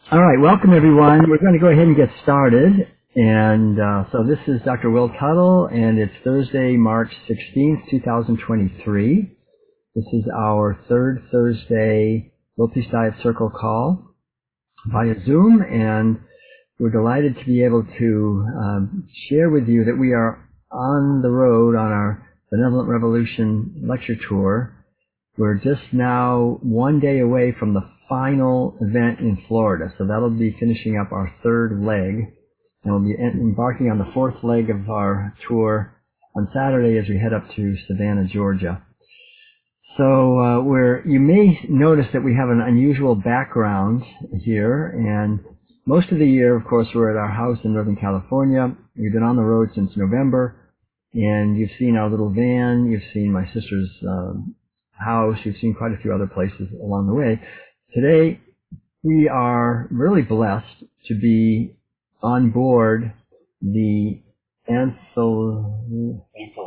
All right, welcome everyone. We're going to go ahead and get started. And so this is Dr. Will Tuttle, and it's Thursday, March 16th, 2023. This is our third Thursday World Peace Diet Circle call via Zoom, and we're delighted to be able to share with you that we are on the road on our Benevolent Revolution lecture tour. We're just now one day away from the final event in Florida, so that'll be finishing up our third leg, and we'll be embarking on the fourth leg of our tour on Saturday as we head up to Savannah, Georgia. So you may notice that we have an unusual background here, and most of the year, of course, we're at our house in Northern California. We've been on the road since November, and you've seen our little van, you've seen my sister's house, you've seen quite a few other places along the way. Today, we are really blessed to be on board the Anthelide.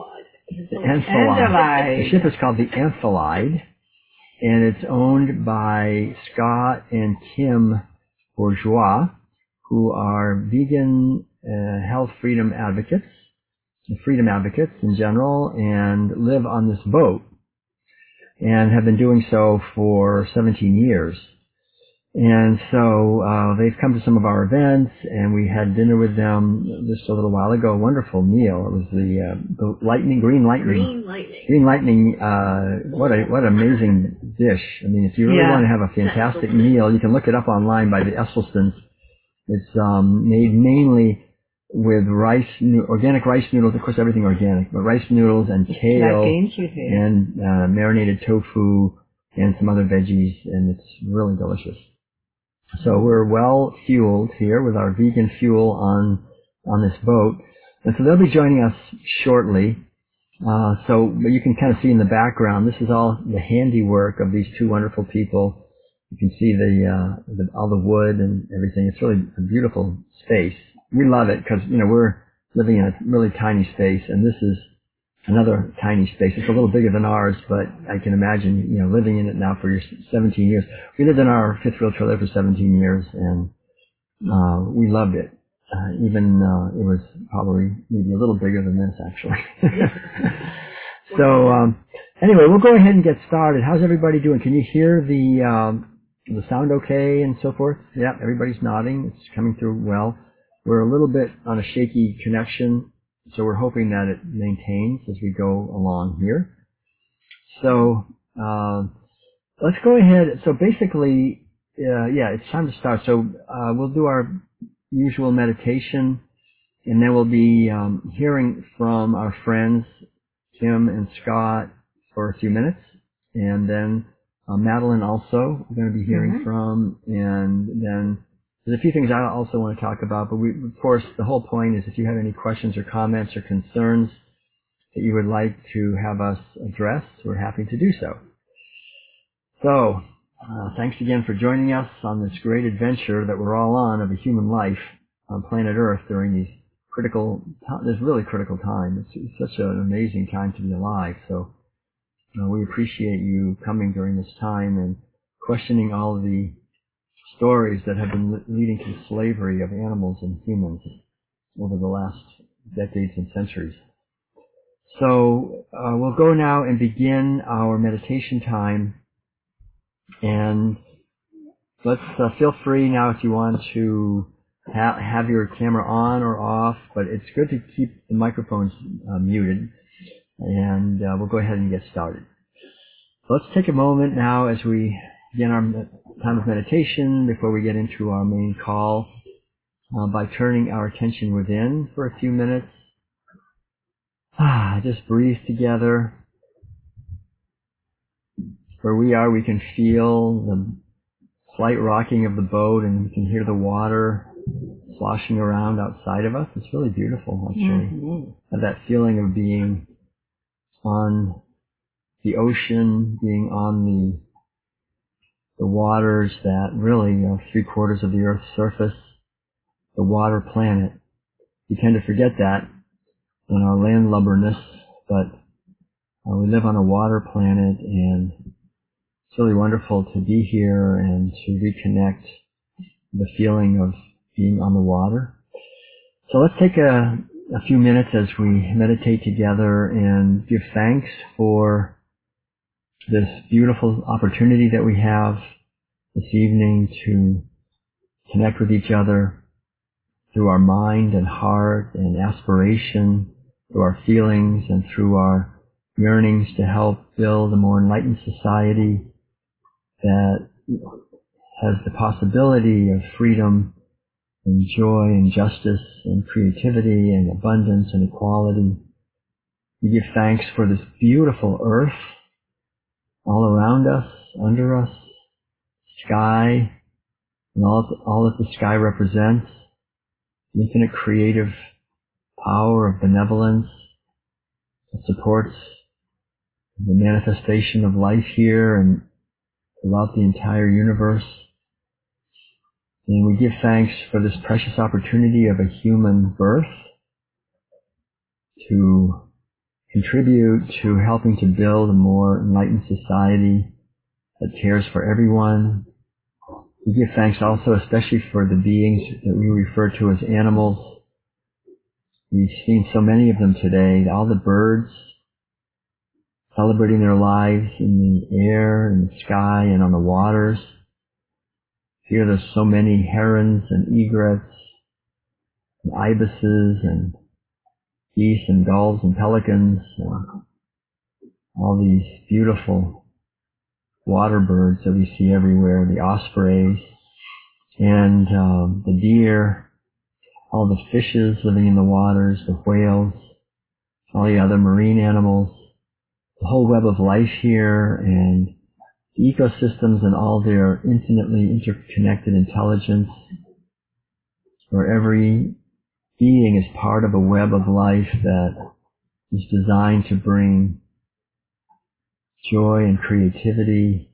The ship is called the Anthelide, and it's owned by Scott and Kim Bourgeois, who are vegan health freedom advocates in general, and live on this boat, and have been doing so for 17 years. And so they've come to some of our events, and we had dinner with them just a little while ago. A wonderful meal. It was the Green Lightning. What an amazing dish. I mean, if you really want to have a fantastic meal, you can look it up online by the Esselstyns. It's made mainly with organic rice noodles, of course everything organic, but rice noodles and kale and marinated tofu and some other veggies, and it's really delicious. So we're well fueled here with our vegan fuel on this boat, and so they'll be joining us shortly. So you can kind of see in the background, this is all the handiwork of these two wonderful people. You can see all the wood and everything. It's really a beautiful space. We love it because, we're living in a really tiny space, and this is another tiny space. It's a little bigger than ours, but I can imagine, living in it now for 17 years. We lived in our fifth wheel trailer for 17 years, and we loved it. It was probably maybe a little bigger than this, actually. So, anyway, we'll go ahead and get started. How's everybody doing? Can you hear the sound okay and so forth? Yeah, everybody's nodding. It's coming through well. We're a little bit on a shaky connection, so we're hoping that it maintains as we go along here. So let's go ahead. So basically, it's time to start. So we'll do our usual meditation, and then we'll be hearing from our friends Kim and Scott for a few minutes, and then Madeline also we're going to be hearing from, and then there's a few things I also want to talk about, but of course, the whole point is if you have any questions or comments or concerns that you would like to have us address, we're happy to do so. So, thanks again for joining us on this great adventure that we're all on of a human life on planet Earth during this really critical time. It's such an amazing time to be alive. So, we appreciate you coming during this time and questioning all of the stories that have been leading to slavery of animals and humans over the last decades and centuries. So we'll go now and begin our meditation time, and let's feel free now if you want to have your camera on or off, but it's good to keep the microphones muted, and we'll go ahead and get started. So let's take a moment now as we begin our time of meditation before we get into our main call by turning our attention within for a few minutes. Just breathe together. Where we are, we can feel the slight rocking of the boat, and we can hear the water sloshing around outside of us. It's really beautiful, actually. Have that feeling of being on the ocean, being on the waters that really, 3/4 of the Earth's surface, the water planet. We tend to forget that in our landlubberness, but we live on a water planet, and it's really wonderful to be here and to reconnect the feeling of being on the water. So let's take a few minutes as we meditate together and give thanks for this beautiful opportunity that we have this evening to connect with each other through our mind and heart and aspiration, through our feelings and through our yearnings to help build a more enlightened society that has the possibility of freedom and joy and justice and creativity and abundance and equality. We give thanks for this beautiful earth all around us, under us, sky, and all that the sky represents, the infinite creative power of benevolence that supports the manifestation of life here and throughout the entire universe. And we give thanks for this precious opportunity of a human birth to contribute to helping to build a more enlightened society that cares for everyone. We give thanks also especially for the beings that we refer to as animals. We've seen so many of them today, all the birds celebrating their lives in the air, in the sky, and on the waters. Here there's so many herons and egrets, and ibises, and geese and gulls and pelicans, and all these beautiful water birds that we see everywhere, the ospreys, and the deer, all the fishes living in the waters, the whales, all the other marine animals, the whole web of life here, and ecosystems and all their infinitely interconnected intelligence, where every being is part of a web of life that is designed to bring joy and creativity.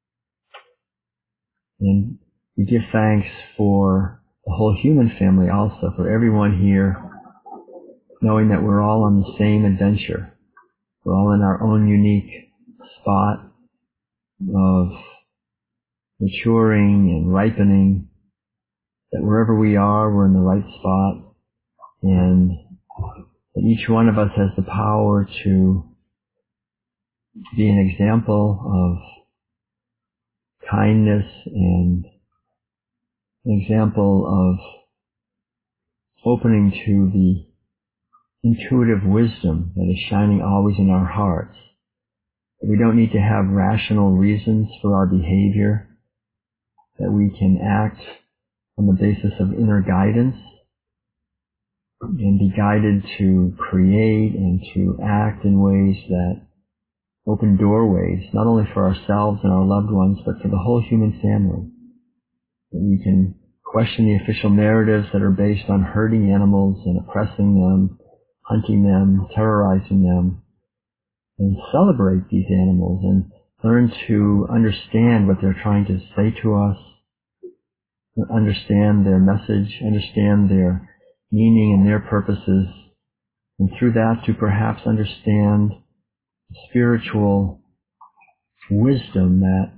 And we give thanks for the whole human family also, for everyone here, knowing that we're all on the same adventure. We're all in our own unique spot of maturing and ripening, that wherever we are, we're in the right spot, and that each one of us has the power to be an example of kindness and an example of opening to the intuitive wisdom that is shining always in our hearts. We don't need to have rational reasons for our behavior, that we can act on the basis of inner guidance and be guided to create and to act in ways that open doorways, not only for ourselves and our loved ones, but for the whole human family. That we can question the official narratives that are based on hurting animals and oppressing them, hunting them, terrorizing them, and celebrate these animals and learn to understand what they're trying to say to us, understand their message, understand their meaning and their purposes, and through that to perhaps understand spiritual wisdom that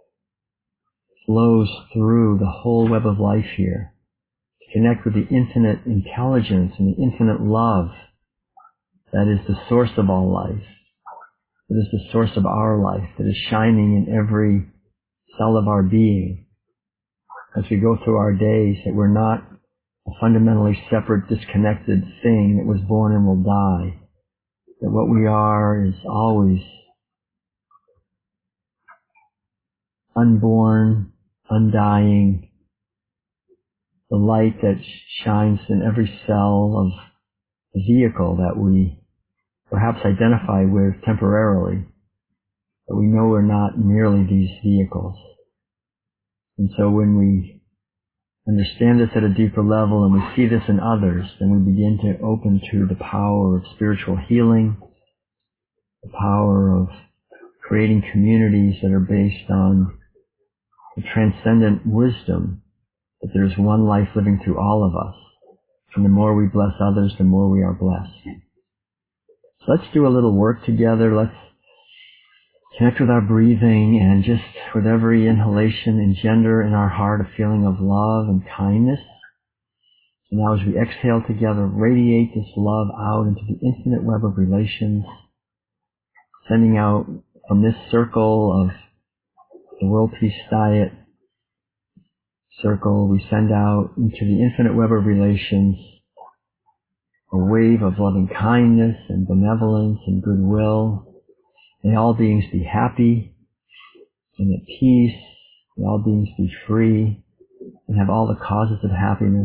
flows through the whole web of life here, to connect with the infinite intelligence and the infinite love that is the source of all life, that is the source of our life, that is shining in every cell of our being. As we go through our days, that we're not a fundamentally separate, disconnected thing that was born and will die, that what we are is always unborn, undying, the light that shines in every cell of the vehicle that we perhaps identify with temporarily, but we know we're not merely these vehicles. And so when we understand this at a deeper level and we see this in others, then we begin to open to the power of spiritual healing, the power of creating communities that are based on the transcendent wisdom that there's one life living through all of us. And the more we bless others, the more we are blessed. So let's do a little work together. Let's Connect with our breathing, and just with every inhalation engender in our heart a feeling of love and kindness. So now as we exhale together, radiate this love out into the infinite web of relations, sending out from this circle of the World Peace Diet circle, we send out into the infinite web of relations a wave of loving kindness and benevolence and goodwill. May all beings be happy and at peace. May all beings be free and have all the causes of happiness.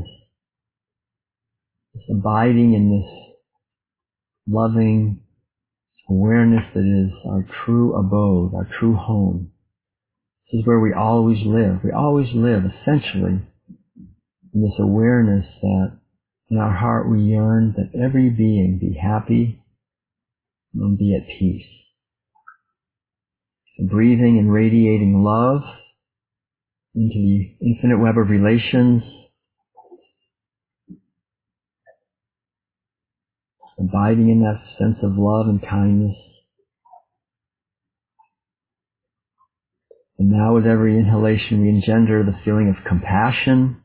Just abiding in this loving awareness that is our true abode, our true home. This is where we always live. We always live essentially in this awareness that in our heart we yearn that every being be happy and be at peace. So breathing and radiating love into the infinite web of relations, abiding in that sense of love and kindness. And now with every inhalation we engender the feeling of compassion,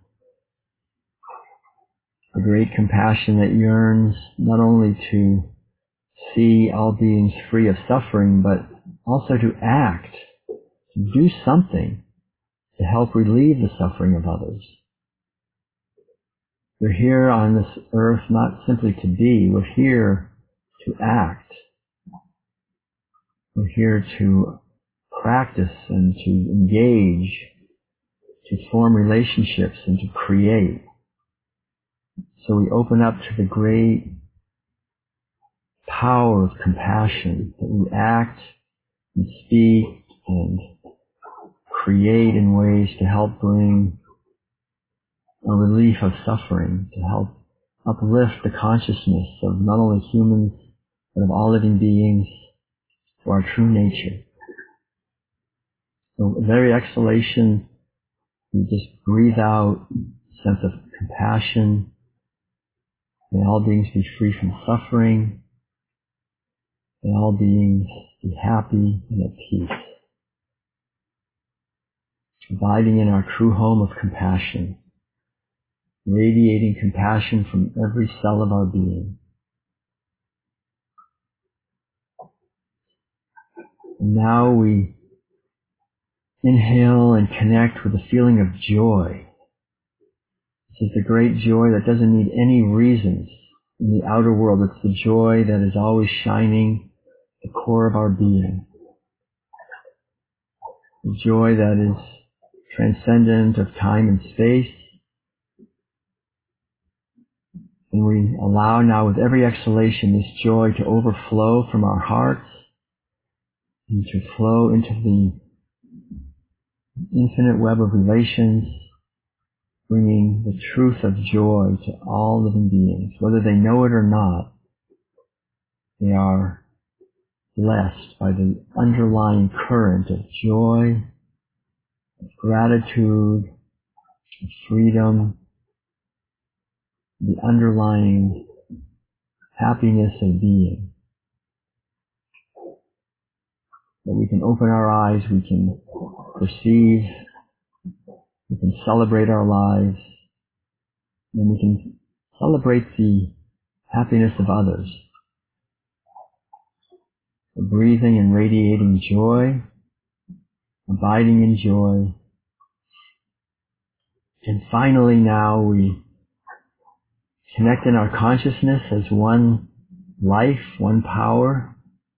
a great compassion that yearns not only to see all beings free of suffering, but also to act, to do something to help relieve the suffering of others. We're here on this earth not simply to be, we're here to act. We're here to practice and to engage, to form relationships and to create. So we open up to the great power of compassion, that we act and speak and create in ways to help bring a relief of suffering, to help uplift the consciousness of not only humans, but of all living beings to our true nature. So with every exhalation, we just breathe out a sense of compassion. May all beings be free from suffering. May all beings be happy and at peace. Abiding in our true home of compassion, radiating compassion from every cell of our being. And now we inhale and connect with a feeling of joy. This is the great joy that doesn't need any reasons in the outer world. It's the joy that is always shining at the core of our being. The joy that is transcendent of time and space. And we allow now with every exhalation this joy to overflow from our hearts and to flow into the infinite web of relations, bringing the truth of joy to all living beings. Whether they know it or not, they are blessed by the underlying current of joy, of gratitude, of freedom, the underlying happiness of being. That we can open our eyes, we can perceive, we can celebrate our lives, and we can celebrate the happiness of others. So breathing and radiating joy, abiding in joy. And finally now we connect in our consciousness as one life, one power.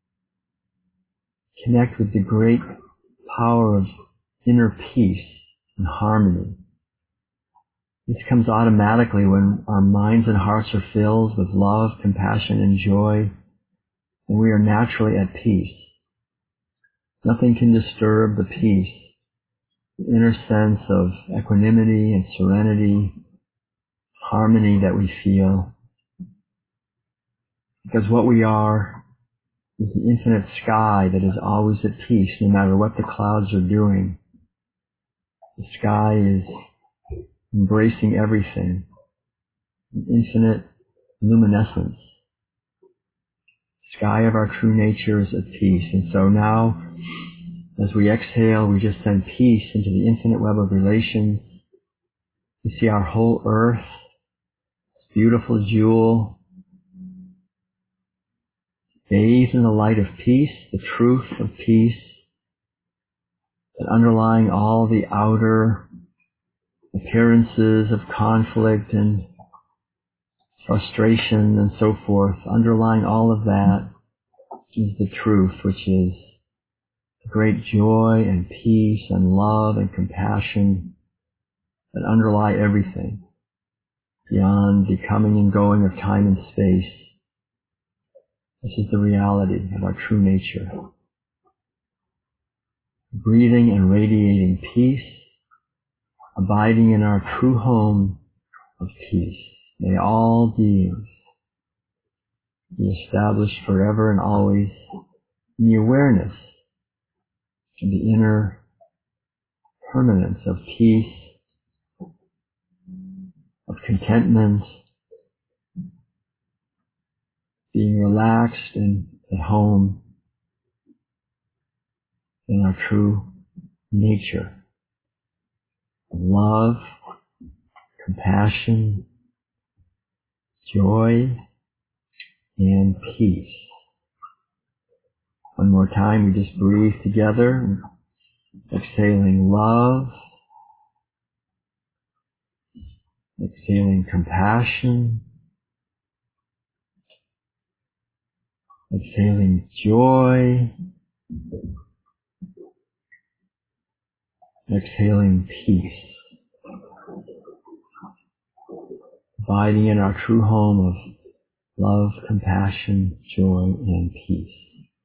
Connect with the great power of inner peace and harmony. This comes automatically when our minds and hearts are filled with love, compassion, and joy, and we are naturally at peace. Nothing can disturb the peace, the inner sense of equanimity and serenity, harmony that we feel. Because what we are is the infinite sky that is always at peace, no matter what the clouds are doing. The sky is embracing everything, an infinite luminescence. The sky of our true nature is at peace. And so now As we exhale, we just send peace into the infinite web of relations. We see our whole earth, this beautiful jewel, bathed in the light of peace, the truth of peace, that underlying all the outer appearances of conflict and frustration and so forth, underlying all of that is the truth, which is great joy and peace and love and compassion that underlie everything beyond the coming and going of time and space. This is the reality of our true nature. Breathing and radiating peace, abiding in our true home of peace. May all beings be established forever and always in the awareness of the inner permanence of peace, of contentment, being relaxed and at home in our true nature of love, compassion, joy, and peace. One more time, we just breathe together, exhaling love, exhaling compassion, exhaling joy, exhaling peace. Abiding in our true home of love, compassion, joy, and peace.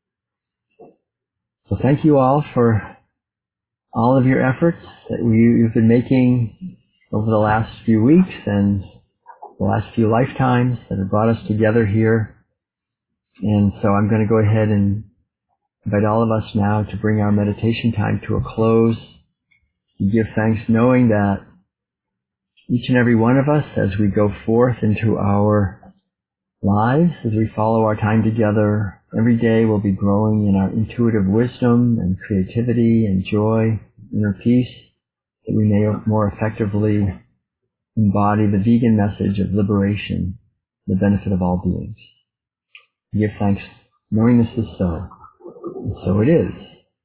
So thank you all for all of your efforts that you've been making over the last few weeks and the last few lifetimes that have brought us together here. And so I'm going to go ahead and invite all of us now to bring our meditation time to a close. We give thanks knowing that each and every one of us, as we go forth into our lives, as we follow our time together, every day we'll be growing in our intuitive wisdom and creativity and joy, inner peace, that we may more effectively embody the vegan message of liberation, the benefit of all beings. We give thanks knowing this is so, and so it is.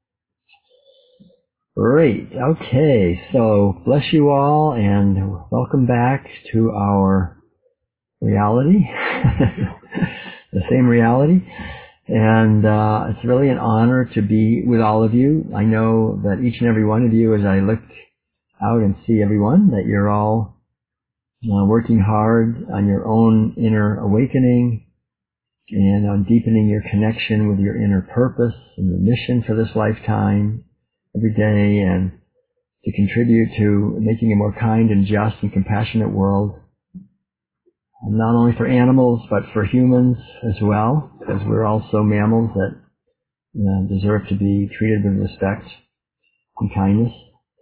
Great. Okay, so bless you all and welcome back to our reality, the same reality. And it's really an honor to be with all of you. I know that each and every one of you, as I look out and see everyone, that you're all working hard on your own inner awakening and on deepening your connection with your inner purpose and your mission for this lifetime every day, and to contribute to making a more kind and just and compassionate world, and not only for animals but for humans as well, because we're also mammals that deserve to be treated with respect and kindness.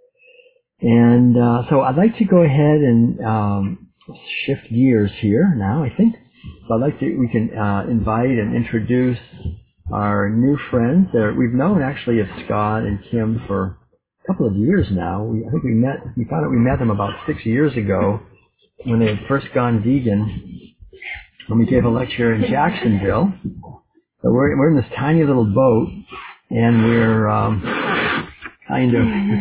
And so I'd like to go ahead and shift gears here now, I think. So we can invite and introduce our new friends. We've known actually of Scott and Kim for a couple of years now. We found out we met them about 6 years ago when they had first gone vegan, when we gave a lecture in Jacksonville. So we're in this tiny little boat, and we're kind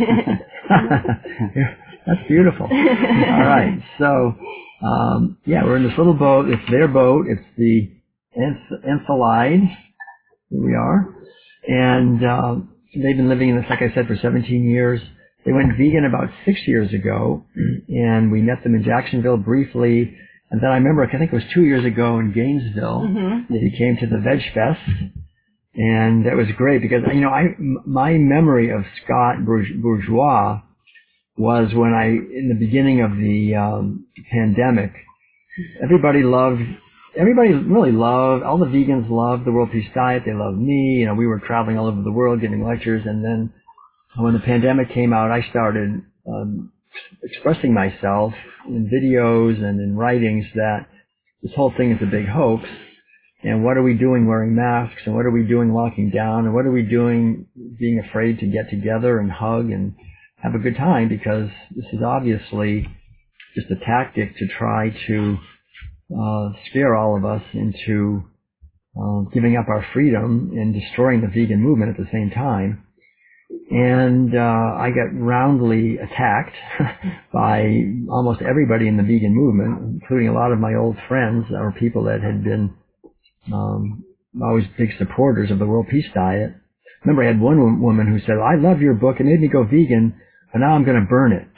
of that's beautiful. All right, so we're in this little boat. It's their boat. It's the Anthelide. Here we are. And they've been living in this, like I said, for 17 years. They went vegan about 6 years ago, and we met them in Jacksonville briefly. And then I remember, I think it was 2 years ago in Gainesville, that he came to the Veg Fest. And that was great because, my memory of Scott Bourgeois was when in the beginning of the pandemic, everybody really loved, all the vegans loved the World Peace Diet. They loved me. We were traveling all over the world giving lectures. And then when the pandemic came out, I started expressing myself in videos and in writings that this whole thing is a big hoax. And what are we doing wearing masks? And what are we doing locking down? And what are we doing being afraid to get together and hug and have a good time? Because this is obviously just a tactic to try to scare all of us into giving up our freedom and destroying the vegan movement at the same time. And I got roundly attacked by almost everybody in the vegan movement, including a lot of my old friends or people that had been always big supporters of the World Peace Diet. Remember, I had one woman who said, "I love your book. It made me go vegan, but now I'm going to burn it."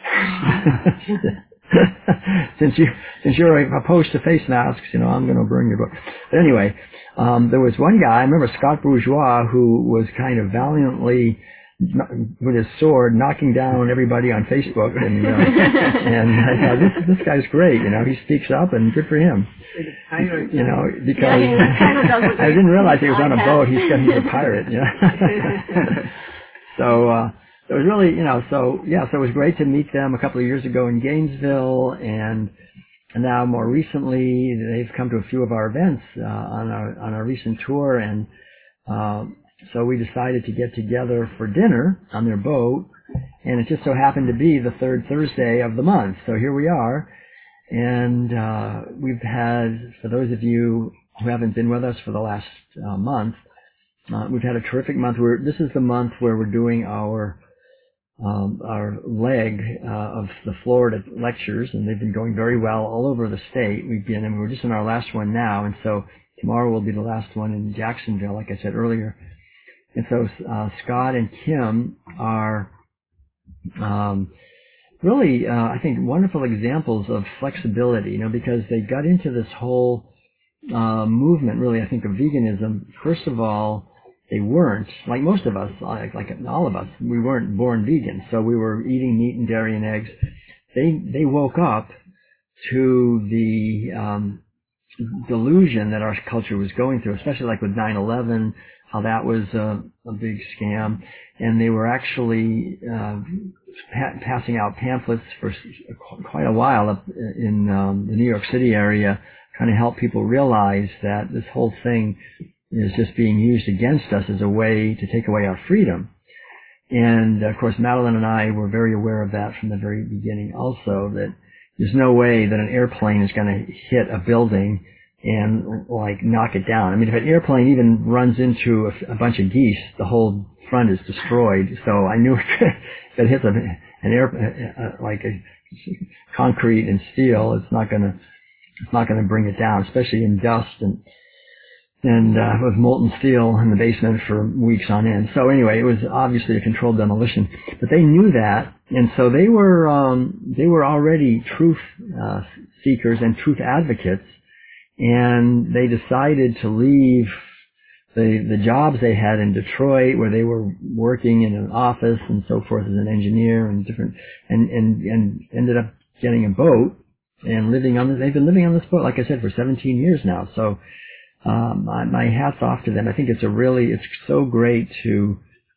Since you're opposed to face masks, I'm going to burn your book. But anyway, there was one guy, I remember Scott Bourgeois, who was kind of valiantly with his sword knocking down everybody on Facebook, and I thought, this guy's great. He speaks up, and good for him. Because I didn't realize he was on a boat. He's a pirate. So it was really, so it was great to meet them a couple of years ago in Gainesville, and now more recently they've come to a few of our events on our recent tour, and so we decided to get together for dinner on their boat, and it just so happened to be the third Thursday of the month. So here we are, and we've had, for those of you who haven't been with us for the last month, we've had a terrific month. This is the month where we're doing our leg of the Florida lectures, and they've been going very well all over the state. We're just in our last one now, and so tomorrow will be the last one in Jacksonville, like I said earlier. And so Scott and Kim are really, I think, wonderful examples of flexibility, because they got into this whole movement, really, I think, of veganism. First of all, they weren't, like most of us, like all of us, we weren't born vegan, so we were eating meat and dairy and eggs. They woke up to the delusion that our culture was going through, especially like with 9/11, how that was a big scam, and they were actually passing out pamphlets for quite a while up in the New York City area, trying to help people realize that this whole thing is just being used against us as a way to take away our freedom. And of course, Madeline and I were very aware of that from the very beginning also, that there's no way that an airplane is going to hit a building and knock it down. I mean, if an airplane even runs into a bunch of geese, the whole front is destroyed. So I knew if it hits a concrete and steel, it's not going to bring it down, especially in dust and with molten steel in the basement for weeks on end. So anyway, it was obviously a controlled demolition, but they knew that, and so they were already truth seekers and truth advocates, and they decided to leave the jobs they had in Detroit, where they were working in an office and so forth as an engineer and ended up getting a boat and they've been living on this boat, like I said, for 17 years now. So my hat's off to them. I think it's so great to,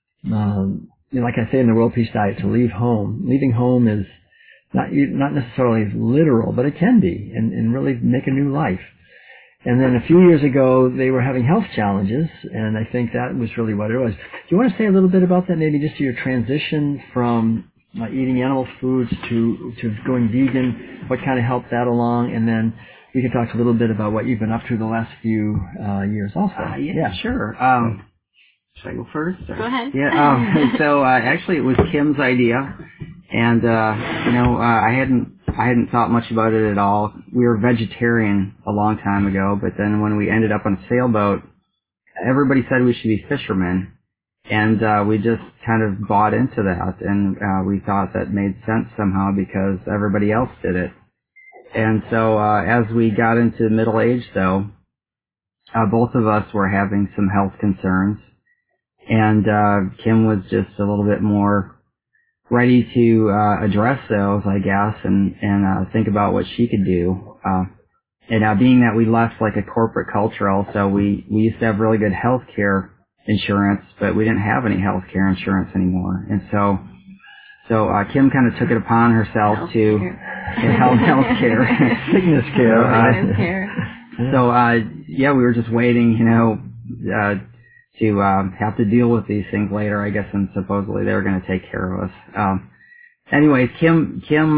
like I say in the World Peace Diet, to leave home. Leaving home is not necessarily literal, but it can be, and really make a new life. And then a few years ago, they were having health challenges, and I think that was really what it was. Do you want to say a little bit about that, maybe just your transition from eating animal foods to going vegan? What kind of helped that along? And then we can talk a little bit about what you've been up to the last few years also. Yeah, sure. Should I go first? Or? Go ahead. Yeah. So actually, it was Kim's idea, and I hadn't thought much about it at all. We were vegetarian a long time ago, but then when we ended up on a sailboat, everybody said we should be fishermen, and we just kind of bought into that, and we thought that made sense somehow because everybody else did it. And so as we got into middle age, though, both of us were having some health concerns, and Kim was just a little bit more ready to address those, I guess, and think about what she could do. And being that we left like a corporate culture also, we used to have really good health care insurance, but we didn't have any health care insurance anymore. And so Kim kind of took it upon herself to health care, sickness care. So, we were just waiting, to have to deal with these things later, I guess, and supposedly they were going to take care of us. Anyways, Kim,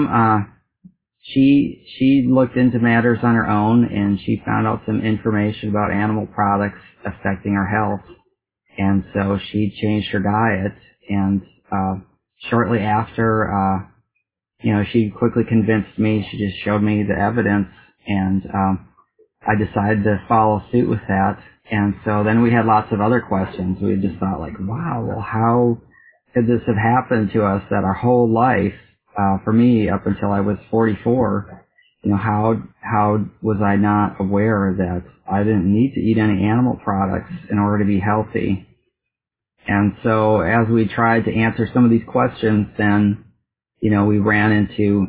she looked into matters on her own, and she found out some information about animal products affecting our health, and so she changed her diet, and shortly after, she quickly convinced me. She just showed me the evidence, and I decided to follow suit with that. And so then we had lots of other questions. We just thought, like, wow, well, how could this have happened to us that our whole life, for me, up until I was 44, how was I not aware that I didn't need to eat any animal products in order to be healthy? And so as we tried to answer some of these questions, then, we ran into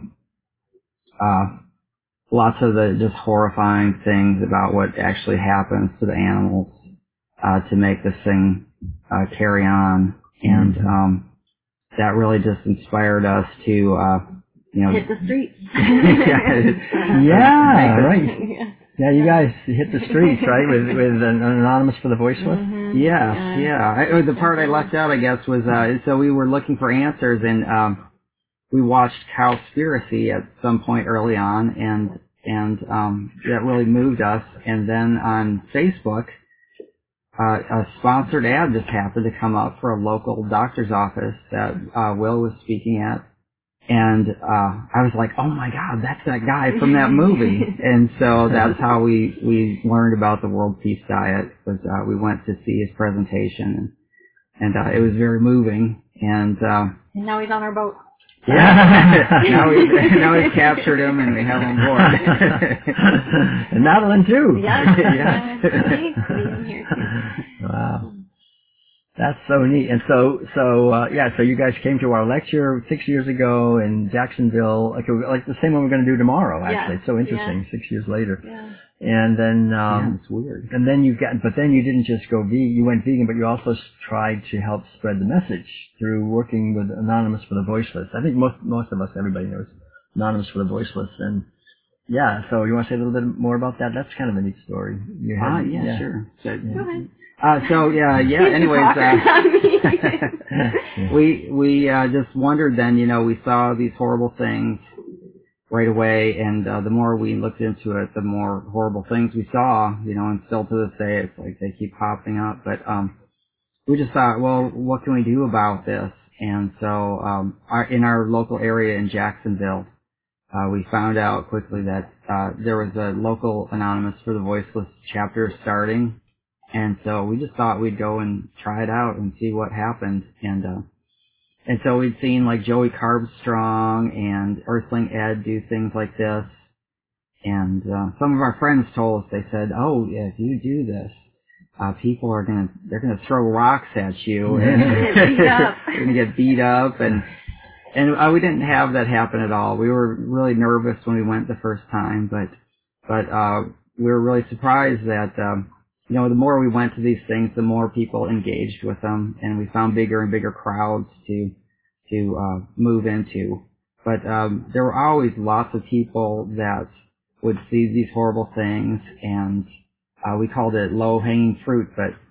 lots of the just horrifying things about what actually happens to the animals to make this thing carry on. And that really just inspired us to hit the streets. Yeah, right. Yeah, you guys hit the streets, right, with an Anonymous for the Voiceless? Mm-hmm. Yeah. The part I left out, I guess, was so we were looking for answers, and we watched Cowspiracy at some point early on, and that really moved us. And then on Facebook, a sponsored ad just happened to come up for a local doctor's office that Will was speaking at. And I was like, oh my God, that's that guy from that movie. And so that's how we learned about the World Peace Diet, was we went to see his presentation, and it was very moving. And now he's on our boat. Yeah. now we've captured him and we have him on board. And Madeline too. Yeah. Being here too. Wow. That's so neat. And so you guys came to our lecture 6 years ago in Jacksonville, like the same one we're going to do tomorrow, actually. Yeah. It's so interesting, 6 years later. Yeah. And then, it's weird. And then you didn't just go vegan, you went vegan, but you also tried to help spread the message through working with Anonymous for the Voiceless. I think most of us, everybody knows Anonymous for the Voiceless. And yeah, so you want to say a little bit more about that? That's kind of a neat story. Sure. So, go ahead. Anyways, we just wondered then, we saw these horrible things right away, and the more we looked into it, the more horrible things we saw, and still to this day, it's like they keep popping up. But we just thought, well, what can we do about this? And so in our local area in Jacksonville, we found out quickly that there was a local Anonymous for the Voiceless chapter starting. And so we just thought we'd go and try it out and see what happened. And so we'd seen like Joey Carbstrong and Earthling Ed do things like this. And some of our friends told us, they said, oh, yeah, if you do this, people they're gonna throw rocks at you and you're gonna get beat up. And we didn't have that happen at all. We were really nervous when we went the first time, but we were really surprised that, the more we went to these things, the more people engaged with them, and we found bigger and bigger crowds to move into. But there were always lots of people that would see these horrible things, and we called it low-hanging fruit.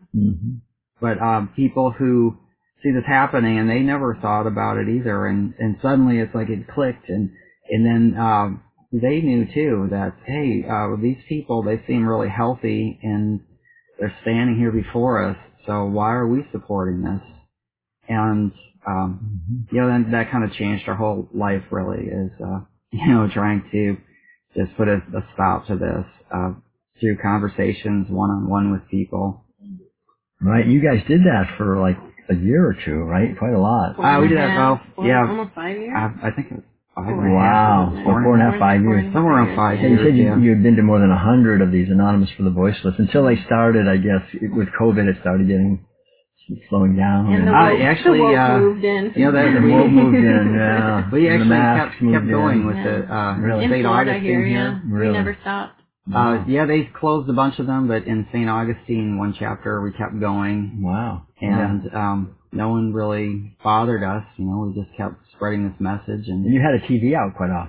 But people who see this happening and they never thought about it either, and suddenly it's like it clicked, and then they knew too that, hey, these people, they seem really healthy and they're standing here before us, so why are we supporting this? And, then that kind of changed our whole life, really, is, trying to just put a stop to this, through conversations one-on-one with people. Right, you guys did that for like a year or two, right? Quite a lot. We did that, almost 5 years? I think it was 5 Wow. 4.5, 5 years. Somewhere around 5 years. You said you had been to more than 100 of these Anonymous for the Voiceless until they started, I guess, with COVID, it started slowing down. And the woke moved in. The woke moved in, yeah. We actually kept going with the really? St. Augustine here. Really? We never stopped. They closed a bunch of them, but in St. Augustine, one chapter, we kept going. Wow. And no one really bothered us. We just kept spreading this message. And you had a TV out quite often.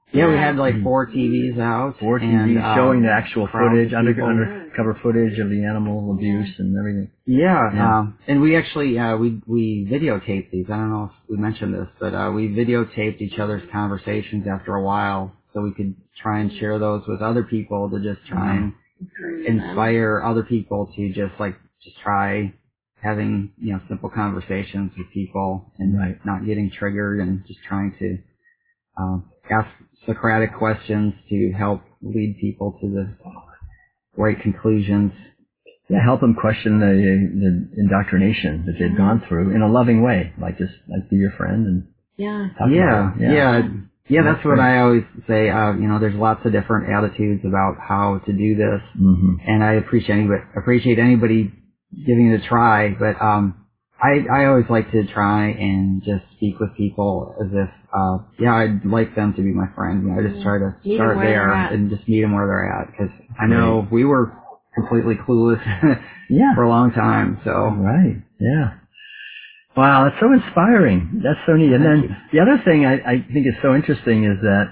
Yeah, we had like 4 TVs out. 4 TVs showing the actual footage, undercover footage of the animal abuse and everything. Yeah. And we actually, we videotaped these. I don't know if we mentioned this, but we videotaped each other's conversations after a while so we could try and share those with other people to just try and inspire other people to just try having, simple conversations with people and not getting triggered and just trying to ask Socratic questions to help lead people to the right conclusions. Yeah, help them question the indoctrination that they've gone through in a loving way, like be your friend and talk about it. Yeah, that's what I always say. There's lots of different attitudes about how to do this, and I appreciate anybody giving it a try. But I always like to try and just speak with people as if, I'd like them to be my friend. I just try to start there and just meet them where they're at, because I know we were completely clueless for a long time. So right, yeah. Wow, that's so inspiring. That's so neat. And then the other thing I think is so interesting is that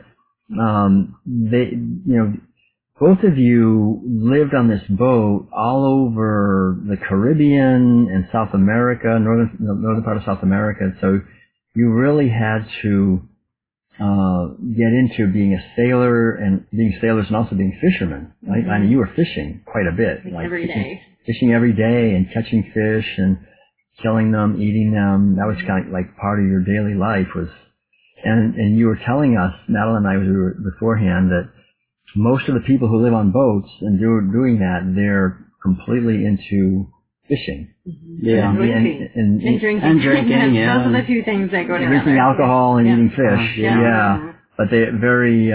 both of you lived on this boat all over the Caribbean and South America, northern part of South America. So you really had to get into being a sailor and being sailors and also being fishermen. Right? I mean, you were fishing quite a bit, every day. Fishing every day and catching fish and killing them, eating them. That was kind of like part of your daily life and you were telling us, Madeline and I beforehand, that most of the people who live on boats and doing that, they're completely into fishing. Yeah. And drinking. Those are the 2 things that go together. Drinking alcohol and eating fish. But they're very,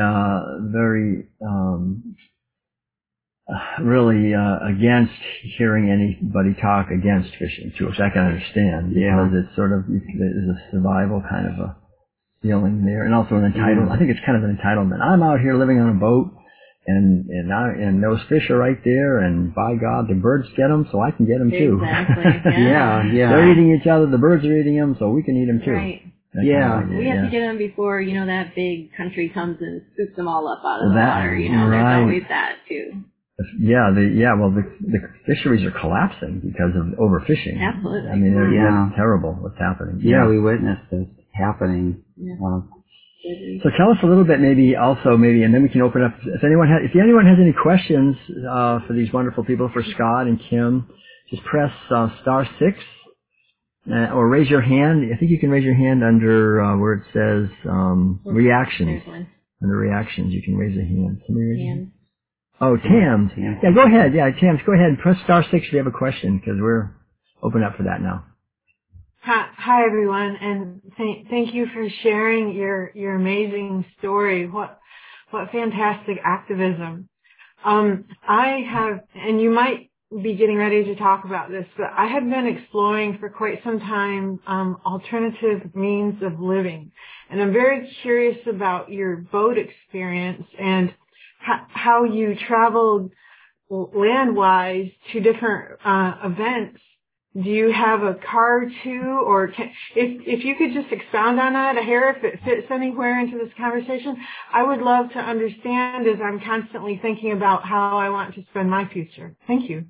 really against hearing anybody talk against fishing too, which I can understand, because it's sort of there's a survival kind of a feeling there, and also an entitlement. I think it's kind of an entitlement. I'm out here living on a boat, and those fish are right there, and by God, the birds get them, so I can get them too. Exactly. They're eating each other. The birds are eating them, so we can eat them too. Right. We have to get them before, that big country comes and scoops them all up out of the water. There's always that too. The fisheries are collapsing because of overfishing. Absolutely. I mean, it's terrible what's happening. Yeah, we witnessed this happening. Yeah. So tell us a little bit, and then we can open up. If anyone has any questions for these wonderful people, for Scott and Kim, just press *6 or raise your hand. I think you can raise your hand under where it says reactions. Under reactions, you can raise a hand. Somebody raise a hand. Oh, Tam. Yeah, go ahead. Yeah, Tam, go ahead and press *6 if you have a question, because we're open up for that now. Hi everyone, and thank you for sharing your amazing story. What fantastic activism. I have, and you might be getting ready to talk about this, but I have been exploring for quite some time alternative means of living, and I'm very curious about your boat experience and how you traveled land-wise to different events. Do you have a car too, or if you could just expound on that a hair, if it fits anywhere into this conversation, I would love to understand, as I'm constantly thinking about how I want to spend my future. Thank you.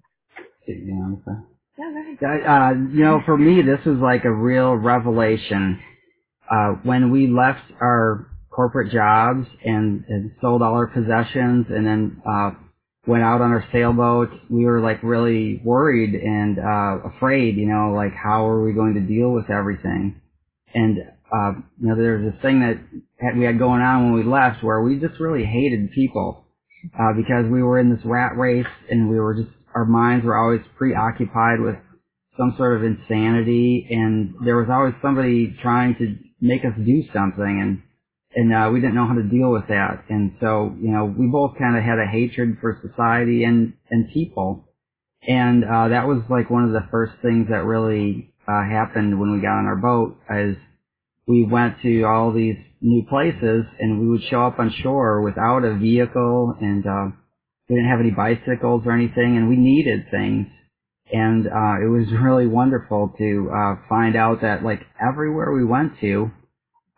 For me, this was like a real revelation. When we left our corporate jobs and sold all our possessions and then went out on our sailboat, we were like really worried and afraid, how are we going to deal with everything? And there was this thing that we had going on when we left where we just really hated people because we were in this rat race and our minds were always preoccupied with some sort of insanity, and there was always somebody trying to make us do something, and we didn't know how to deal with that. And so, we both kind of had a hatred for society and people. And that was like one of the first things that really happened when we got on our boat, is we went to all these new places, and we would show up on shore without a vehicle, and we didn't have any bicycles or anything, and we needed things. And it was really wonderful to find out that, like, everywhere we went to,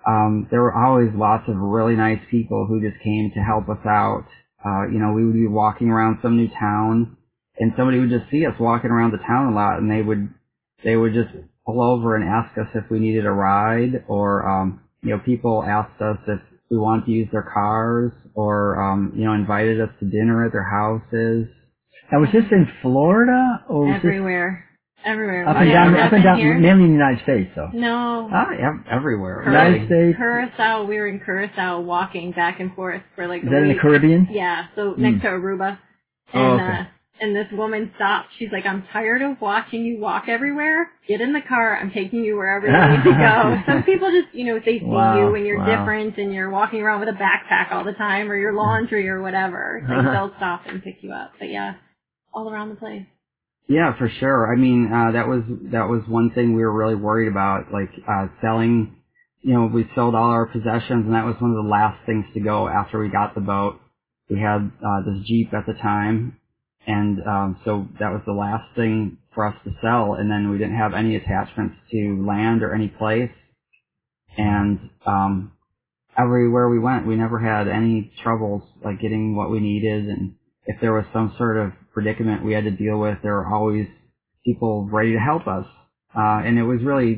there were always lots of really nice people who just came to help us out. We would be walking around some new town, and somebody would just see us walking around the town a lot, and they would just pull over and ask us if we needed a ride, or people asked us if we wanted to use their cars, or invited us to dinner at their houses. Now, was this in Florida or was everywhere? Everywhere. Up and down, mainly in the United States, though. No. Everywhere. United States. Curacao. We were in Curacao, walking back and forth for like. Is that in the Caribbean? Yeah. So next to Aruba. And, and this woman stopped. She's like, "I'm tired of watching you walk everywhere. Get in the car. I'm taking you wherever you need to go." Some people just, they see you and you're different and you're walking around with a backpack all the time, or your laundry or whatever. It's like they'll stop and pick you up. But yeah, all around the place. Yeah, for sure. I mean, that was one thing we were really worried about, like, selling, we sold all our possessions, and that was one of the last things to go after we got the boat. We had, this Jeep at the time, and, so that was the last thing for us to sell, and then we didn't have any attachments to land or any place. And, everywhere we went, we never had any troubles, like, getting what we needed, and if there was some sort of predicament we had to deal with, there were always people ready to help us. And it was really,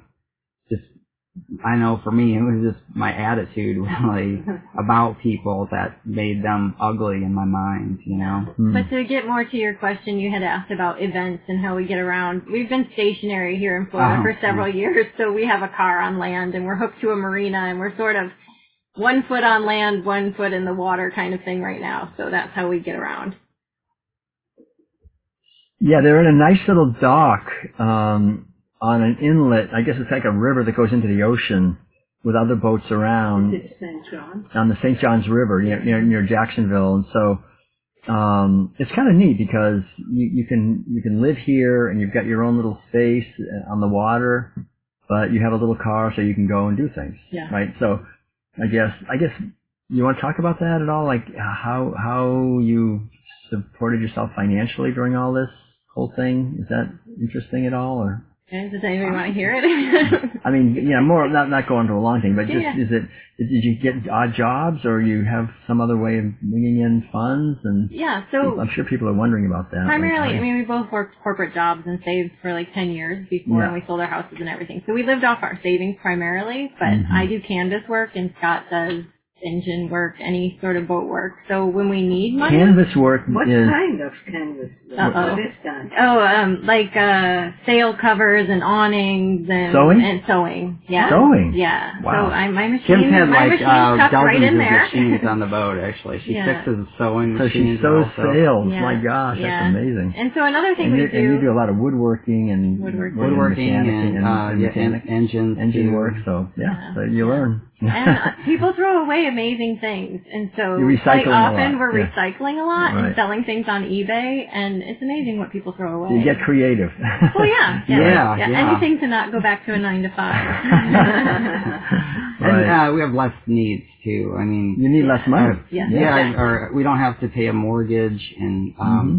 I know for me, it was just my attitude really about people that made them ugly in my mind, But to get more to your question, you had asked about events and how we get around. We've been stationary here in Florida for several years, so we have a car on land and we're hooked to a marina, and we're sort of 1 foot on land, 1 foot in the water kind of thing right now. So that's how we get around. Yeah, they're in a nice little dock on an inlet. I guess it's like a river that goes into the ocean with other boats around. Is it St. John? On the St. Johns River, near Jacksonville. And so it's kind of neat because you can live here and you've got your own little space on the water, but you have a little car so you can go and do things. Yeah. Right? So I guess you want to talk about that at all? Like how you supported yourself financially during all this whole thing? Is that interesting at all, or? Does anybody want to hear it? I mean, more not going to a long thing, but just did you get odd jobs, or you have some other way of bringing in funds? And so I'm sure people are wondering about that. Primarily, we both worked corporate jobs and saved for like 10 years before we sold our houses and everything. So we lived off our savings primarily, but I do canvas work and Scott does engine work, any sort of boat work. So when we need money... Canvas work What kind of canvas? This time? Like sail covers and awnings and... Sewing? And sewing, yeah. Sewing? Yeah. Wow. So my machine... Kim's had tucked right in there. machines on the boat, actually. She fixes sewing so machines. So she sews also. sails. My gosh, that's amazing. And so another thing and you do a lot of woodworking and engine work. So so you learn. And people throw away amazing things, and so quite often we're recycling a lot and selling things on eBay, and it's amazing what people throw away. You get creative. Well, yeah. Anything to not go back to a 9 to 5. And we have less needs too. I mean, you need less money. Or we don't have to pay a mortgage and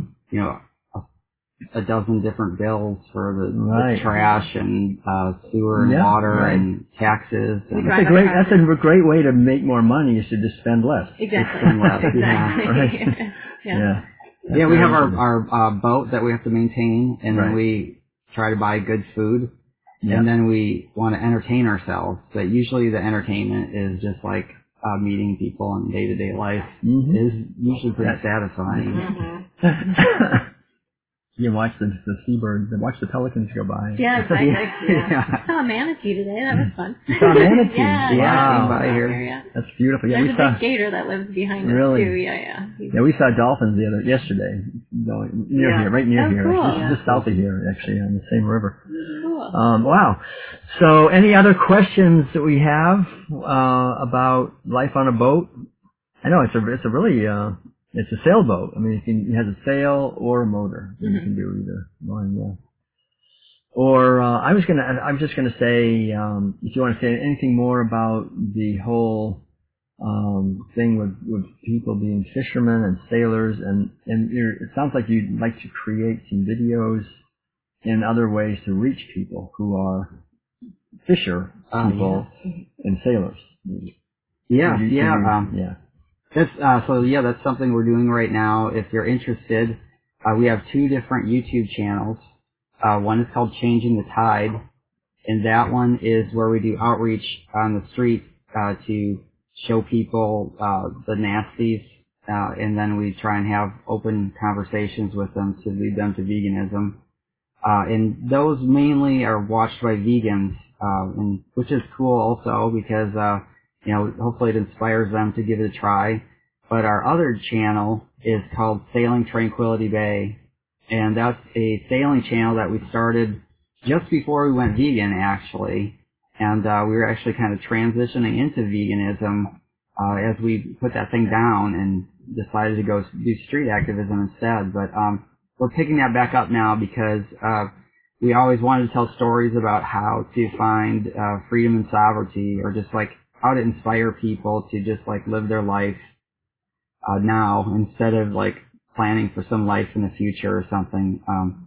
a dozen different bills for the trash and sewer and water and taxes. And that's a great way to make more money is to just spend less. Exactly. Spend less. Exactly. Yeah, we have our boat that we have to maintain, and then we try to buy good food, and then we want to entertain ourselves. But usually the entertainment is just like meeting people in day-to-day life is usually pretty satisfying. You watch the seabirds, watch the pelicans go by. Yeah, exactly. I saw a manatee today. That was fun. You saw a manatee? Wow. By here. That's beautiful. Yeah, There's a big gator that lives behind us too. Yeah, we saw dolphins yesterday, near here, right near here. Cool. Just south of here, actually, on the same river. Cool. Wow. So, any other questions that we have about life on a boat? I know it's a really it's a sailboat. I mean, it has a sail or a motor. You can do either one. Or I'm just gonna say, if you want to say anything more about the whole thing with people being fishermen and sailors, and it sounds like you'd like to create some videos and other ways to reach people who are fisher people and sailors. Yeah. Yeah. That's something we're doing right now. If you're interested, we have 2 different YouTube channels. One is called Changing the Tide, and that one is where we do outreach on the street to show people the nasties, and then we try and have open conversations with them to lead them to veganism. And those mainly are watched by vegans, and which is cool also because hopefully it inspires them to give it a try. But our other channel is called Sailing Tranquility Bay, and that's a sailing channel that we started just before we went vegan, actually. And we were actually kind of transitioning into veganism as we put that thing down and decided to go do street activism instead. But we're picking that back up now because we always wanted to tell stories about how to find freedom and sovereignty, or just like how to inspire people to just like live their life now instead of like planning for some life in the future or something.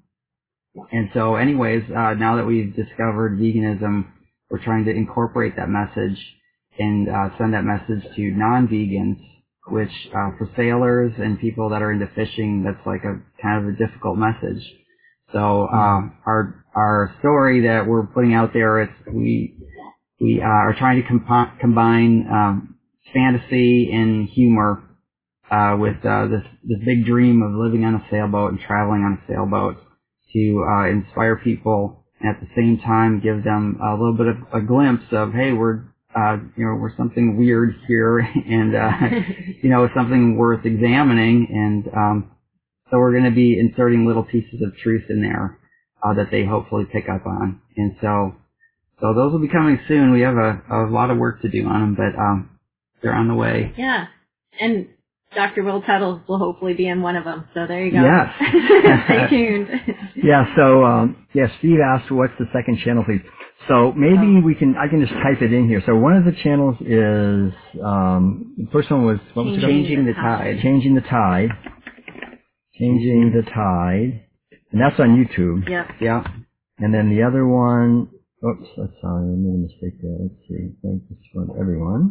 And so anyways, now that we've discovered veganism, we're trying to incorporate that message and send that message to non-vegans, which for sailors and people that are into fishing, that's like a kind of a difficult message. So our story that we're putting out there is we are trying to combine fantasy and humor with this big dream of living on a sailboat and traveling on a sailboat to inspire people, and at the same time give them a little bit of a glimpse of, hey, we're something weird here, and something worth examining. And so we're going to be inserting little pieces of truth in there that they hopefully pick up on. And so those will be coming soon. We have a lot of work to do on them, but they're on the way. Yeah, and Dr. Will Tuttles will hopefully be in one of them. So there you go. Yes. Stay tuned. Yeah. So Steve asked, "What's the second channel, please?" So maybe I can just type it in here. So one of the channels is the first one was what was it? Changing the Tide. Changing the Tide. Changing the Tide, and that's on YouTube. Yep. Yeah. And then the other one. Oops, that's sorry, I made a mistake there. Let's see. This one, everyone.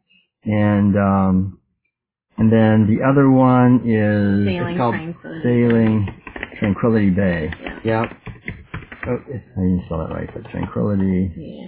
And then the other one is Sailing Tranquility Bay. Yeah. Oh, I didn't spell that right, but Tranquility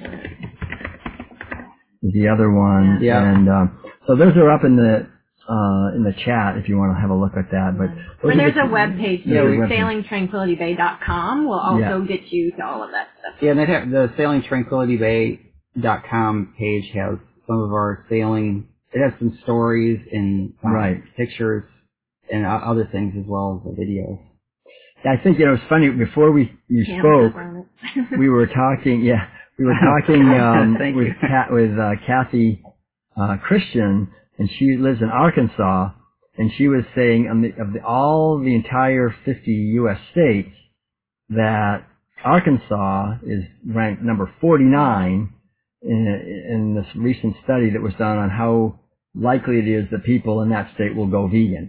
is the other one. Yeah. And so those are up in the chat if you want to have a look at that. But and there's a web page too. SailingTranquilityBay.com will also get you to all of that stuff. Yeah, and the SailingTranquilityBay.com page has some of our sailing. It has some stories and pictures and other things as well as the videos. Yeah, I think it's funny. Before you spoke, we were talking. Yeah, we were talking with Kathy Christian, and she lives in Arkansas, and she was saying of the entire 50 U.S. states that Arkansas is ranked number 49 in this recent study that was done on how likely it is that people in that state will go vegan.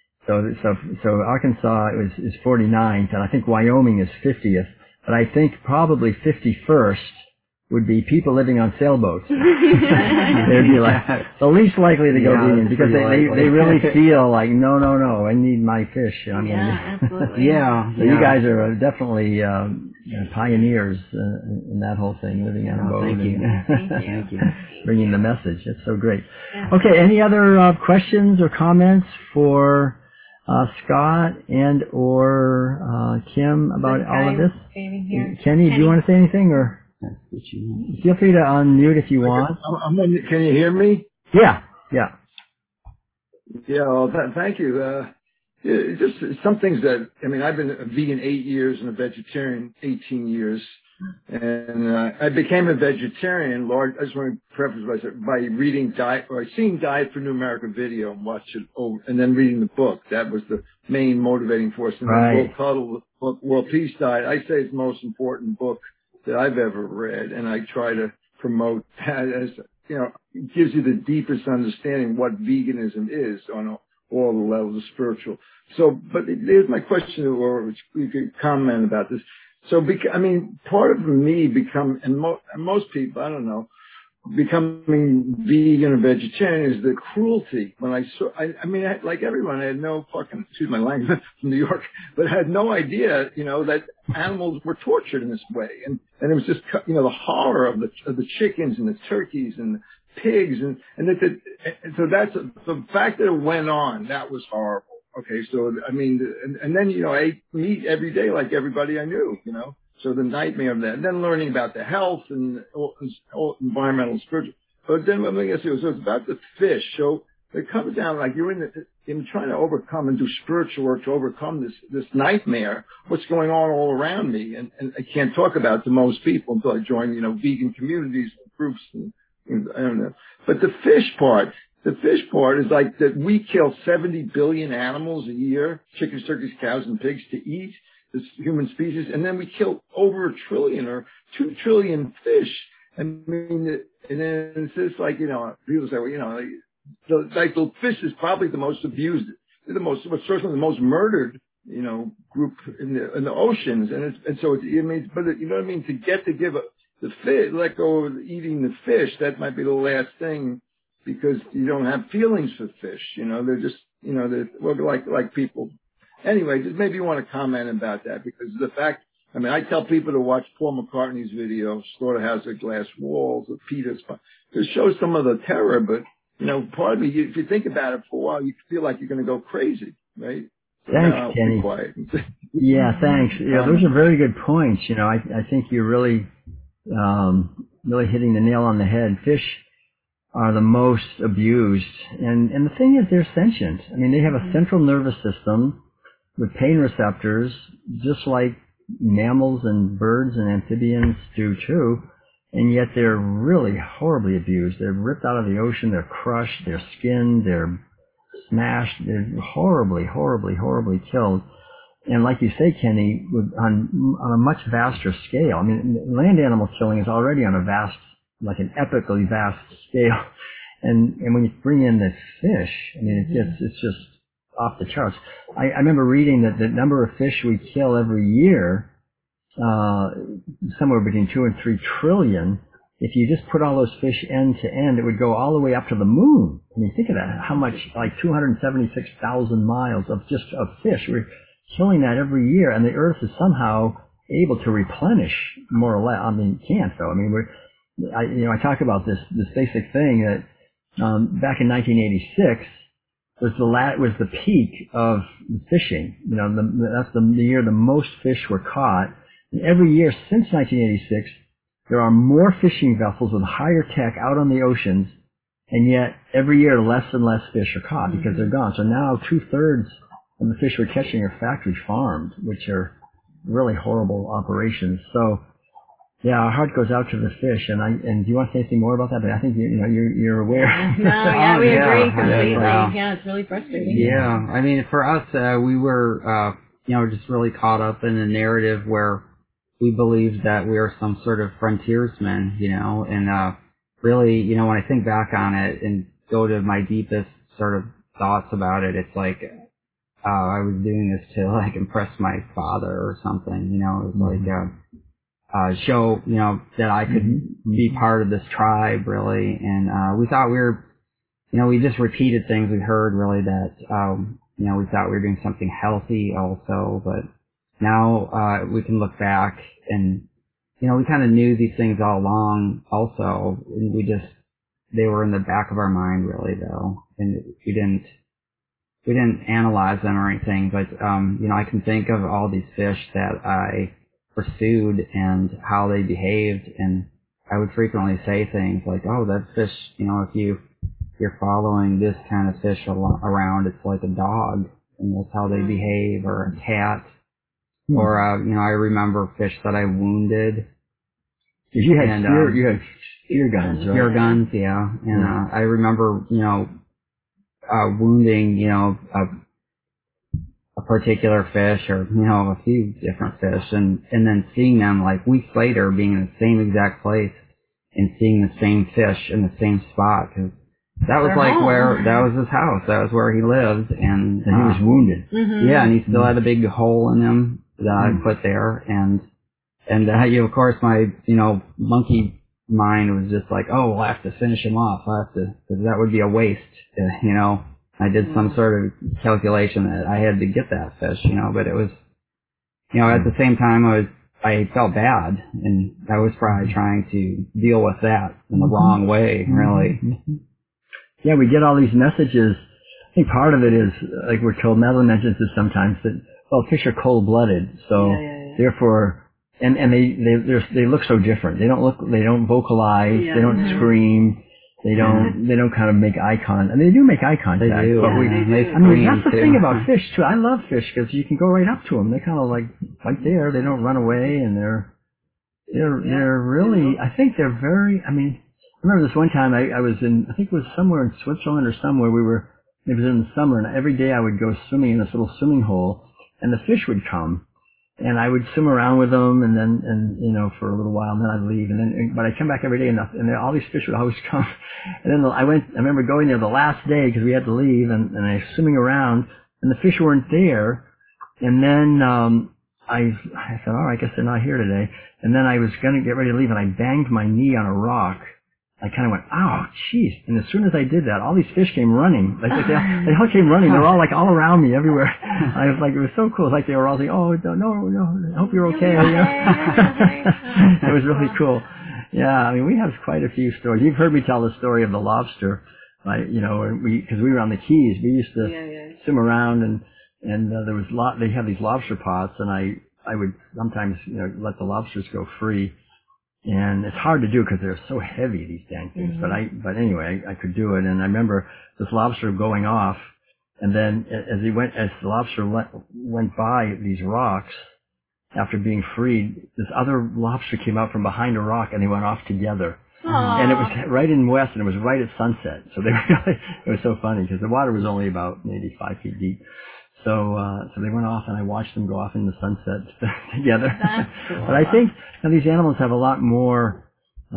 So Arkansas is 49th, and I think Wyoming is 50th, but I think probably 51st would be people living on sailboats. They'd be like the least likely to go vegan because they really feel like no, I need my fish. Absolutely. So you guys are definitely pioneers in that whole thing, living on a boat. Thank you. Bringing the message. That's so great. Yeah. Okay, any other questions or comments for Scott and or Kim about all of this? Kenny, do you want to say anything or? Feel free to unmute if you want. Can you hear me? Yeah. Yeah, well, thank you. Just some things that, I've been a vegan 8 years and a vegetarian 18 years. And I became a vegetarian, I just want to preface by reading seeing Diet for New America video and watch it over, and then reading the book. That was the main motivating force. And the book, World Peace Diet, I say it's the most important book that I've ever read, and I try to promote that as, it gives you the deepest understanding what veganism is on all the levels of spiritual. So, but here's my question, or you could comment about this. So, part of me and most people, I don't know, becoming vegan or vegetarian is the cruelty. When I saw, like everyone, I had no fucking, excuse my language, from New York, but I had no idea, that animals were tortured in this way. And it was just, the horror of the chickens and the turkeys and the pigs. And so that's, the fact that it went on, that was horrible. Okay. So, and then, I ate meat every day like everybody I knew, So the nightmare of that, and then learning about the health and environmental and spiritual. But then let me ask you, so it's about the fish. So it comes down like you're in trying to overcome and do spiritual work to overcome this nightmare. What's going on all around me, and I can't talk about it to most people until I join, vegan communities and groups, and I don't know. But the fish part is like that we kill 70 billion animals a year, chickens, turkeys, cows, and pigs to eat. This human species, and then we kill over 1 trillion or 2 trillion fish. And then it's just like, people say, well, the fish is probably the most abused, what's certainly the most murdered, group in the oceans. And so but you know what I mean? To give the fish, let go of eating the fish, that might be the last thing, because you don't have feelings for fish. They're just, they're like people. Anyway, just maybe you want to comment about that, because the fact, I tell people to watch Paul McCartney's video, Slaughterhouse at Glass Walls, or Peter's. It shows some of the terror, but, part of me, if you think about it for a while, you feel like you're going to go crazy, right? So thanks, Kenny. Yeah, thanks. Yeah, those are very good points. I think you're really, really hitting the nail on the head. Fish are the most abused. And the thing is, they're sentient. They have a central nervous system with pain receptors, just like mammals and birds and amphibians do too, and yet they're really horribly abused. They're ripped out of the ocean, they're crushed, they're skinned, they're smashed, they're horribly, horribly, horribly killed. And like you say, Kenny, on a much vaster scale. Land animal killing is already on a vast, like an epically vast scale. And when you bring in the fish, it's just off the charts. I remember reading that the number of fish we kill every year, somewhere between 2 and 3 trillion. If you just put all those fish end to end, it would go all the way up to the moon. Think of that. How much, like 276,000 miles of fish. We're killing that every year, and the Earth is somehow able to replenish more or less. Can't though. I talk about this basic thing that back in 1986. Was the peak of fishing. That's the year the most fish were caught. And every year since 1986, there are more fishing vessels with higher tech out on the oceans, and yet every year less and less fish are caught because they're gone. So now 2/3 of the fish we're catching are factory farmed, which are really horrible operations. So, yeah, our heart goes out to the fish, and do you want to say anything more about that? But I think you're aware. No, we agree completely. Yeah, it's really frustrating. Yeah, for us, we were, just really caught up in a narrative where we believed that we are some sort of frontiersmen, and really, when I think back on it and go to my deepest sort of thoughts about it, it's like I was doing this to like impress my father or something. It was like. Show, that I could be part of this tribe, really. And we thought we were, we just repeated things we heard, really, that, we thought we were doing something healthy also. But now we can look back and, we kind of knew these things all along also. And they were in the back of our mind, really, though. And we didn't analyze them or anything. But, I can think of all these fish that I pursued and how they behaved, and I would frequently say things like, oh, that fish, if you're following this kind of fish around, it's like a dog, and that's how they behave, or a cat, or, I remember fish that I wounded. You had spear guns, right? Spear guns, yeah. And, I remember, wounding, a particular fish or, a few different fish and then seeing them like weeks later being in the same exact place and seeing the same fish in the same spot, because that was like that was his house. That was where he lived, and he was wounded. Yeah, and he still had a big hole in him that I put there, and And of course, my monkey mind was just like, oh, we'll have to finish him off. Because that would be a waste. I did some sort of calculation that I had to get that fish. But it was, at the same time, I felt bad, and I was probably trying to deal with that in the wrong way, really. Yeah, we get all these messages. I think part of it is, like we're told, Madeline mentions this sometimes, that, well, fish are cold-blooded, so therefore, and they look so different. They don't vocalize, they don't scream, they don't kind of make eye contact. And they do make eye contact. They do. But that's the thing about fish too. I love fish because you can go right up to them. They're kind of like right there. They don't run away, and they're really. I think they're very. I remember this one time I was in. I think it was somewhere in Switzerland or somewhere. It was in the summer, and every day I would go swimming in this little swimming hole, and the fish would come. And I would swim around with them, and for a little while, and then I'd leave. But I'd come back every day, and all these fish would always come. And then I remember going there the last day because we had to leave, and I was swimming around, and the fish weren't there. And then I said, all right, I guess they're not here today. And then I was going to get ready to leave, and I banged my knee on a rock. I kind of went, oh, jeez. And as soon as I did that, all these fish came running. They all came running. They were all all around me everywhere. I was like, it was so cool. It's like they were all saying, oh, no, I hope you're okay. It was really cool. Yeah, we have quite a few stories. You've heard me tell the story of the lobster. Because we were on the Keys. We used to swim around, and there was they have these lobster pots, and I would sometimes, let the lobsters go free. And it's hard to do because they're so heavy, these dang things. Mm-hmm. But anyway, I could do it. And I remember this lobster going off, and then as the lobster went by these rocks, after being freed, this other lobster came out from behind a rock, and they went off together. Aww. And it was right in west, and it was right at sunset. So it was so funny because the water was only about maybe 5 feet deep. So they went off, and I watched them go off in the sunset together. That's cool. But I think these animals have a lot more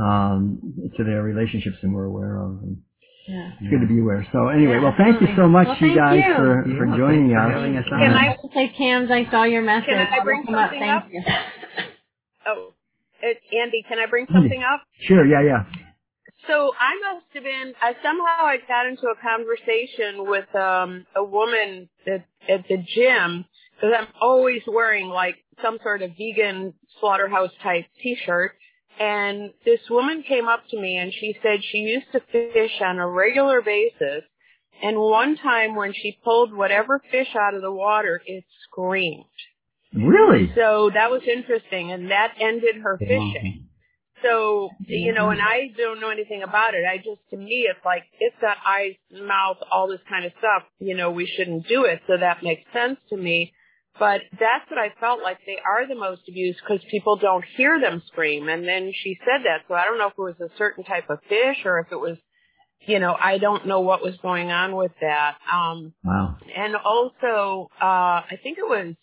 to their relationships than we're aware of. And it's good to be aware. So anyway, thank you so much, you guys, for joining us. Can I say, Cams, I saw your message. Can I bring something up? Thank you. Oh, Andy, can I bring something up? Sure, yeah. So I must have been, somehow I got into a conversation with a woman at the gym, because I'm always wearing like some sort of vegan slaughterhouse type t-shirt. And this woman came up to me and she said she used to fish on a regular basis. And one time when she pulled whatever fish out of the water, it screamed. Really? So that was interesting, and that ended her fishing. So, and I don't know anything about it. To me, it's like, it's got eyes, mouth, all this kind of stuff. We shouldn't do it. So that makes sense to me. But that's what I felt like. They are the most abused because people don't hear them scream. And then she said that. So I don't know if it was a certain type of fish or if it was, I don't know what was going on with that. Wow. And also, I think it was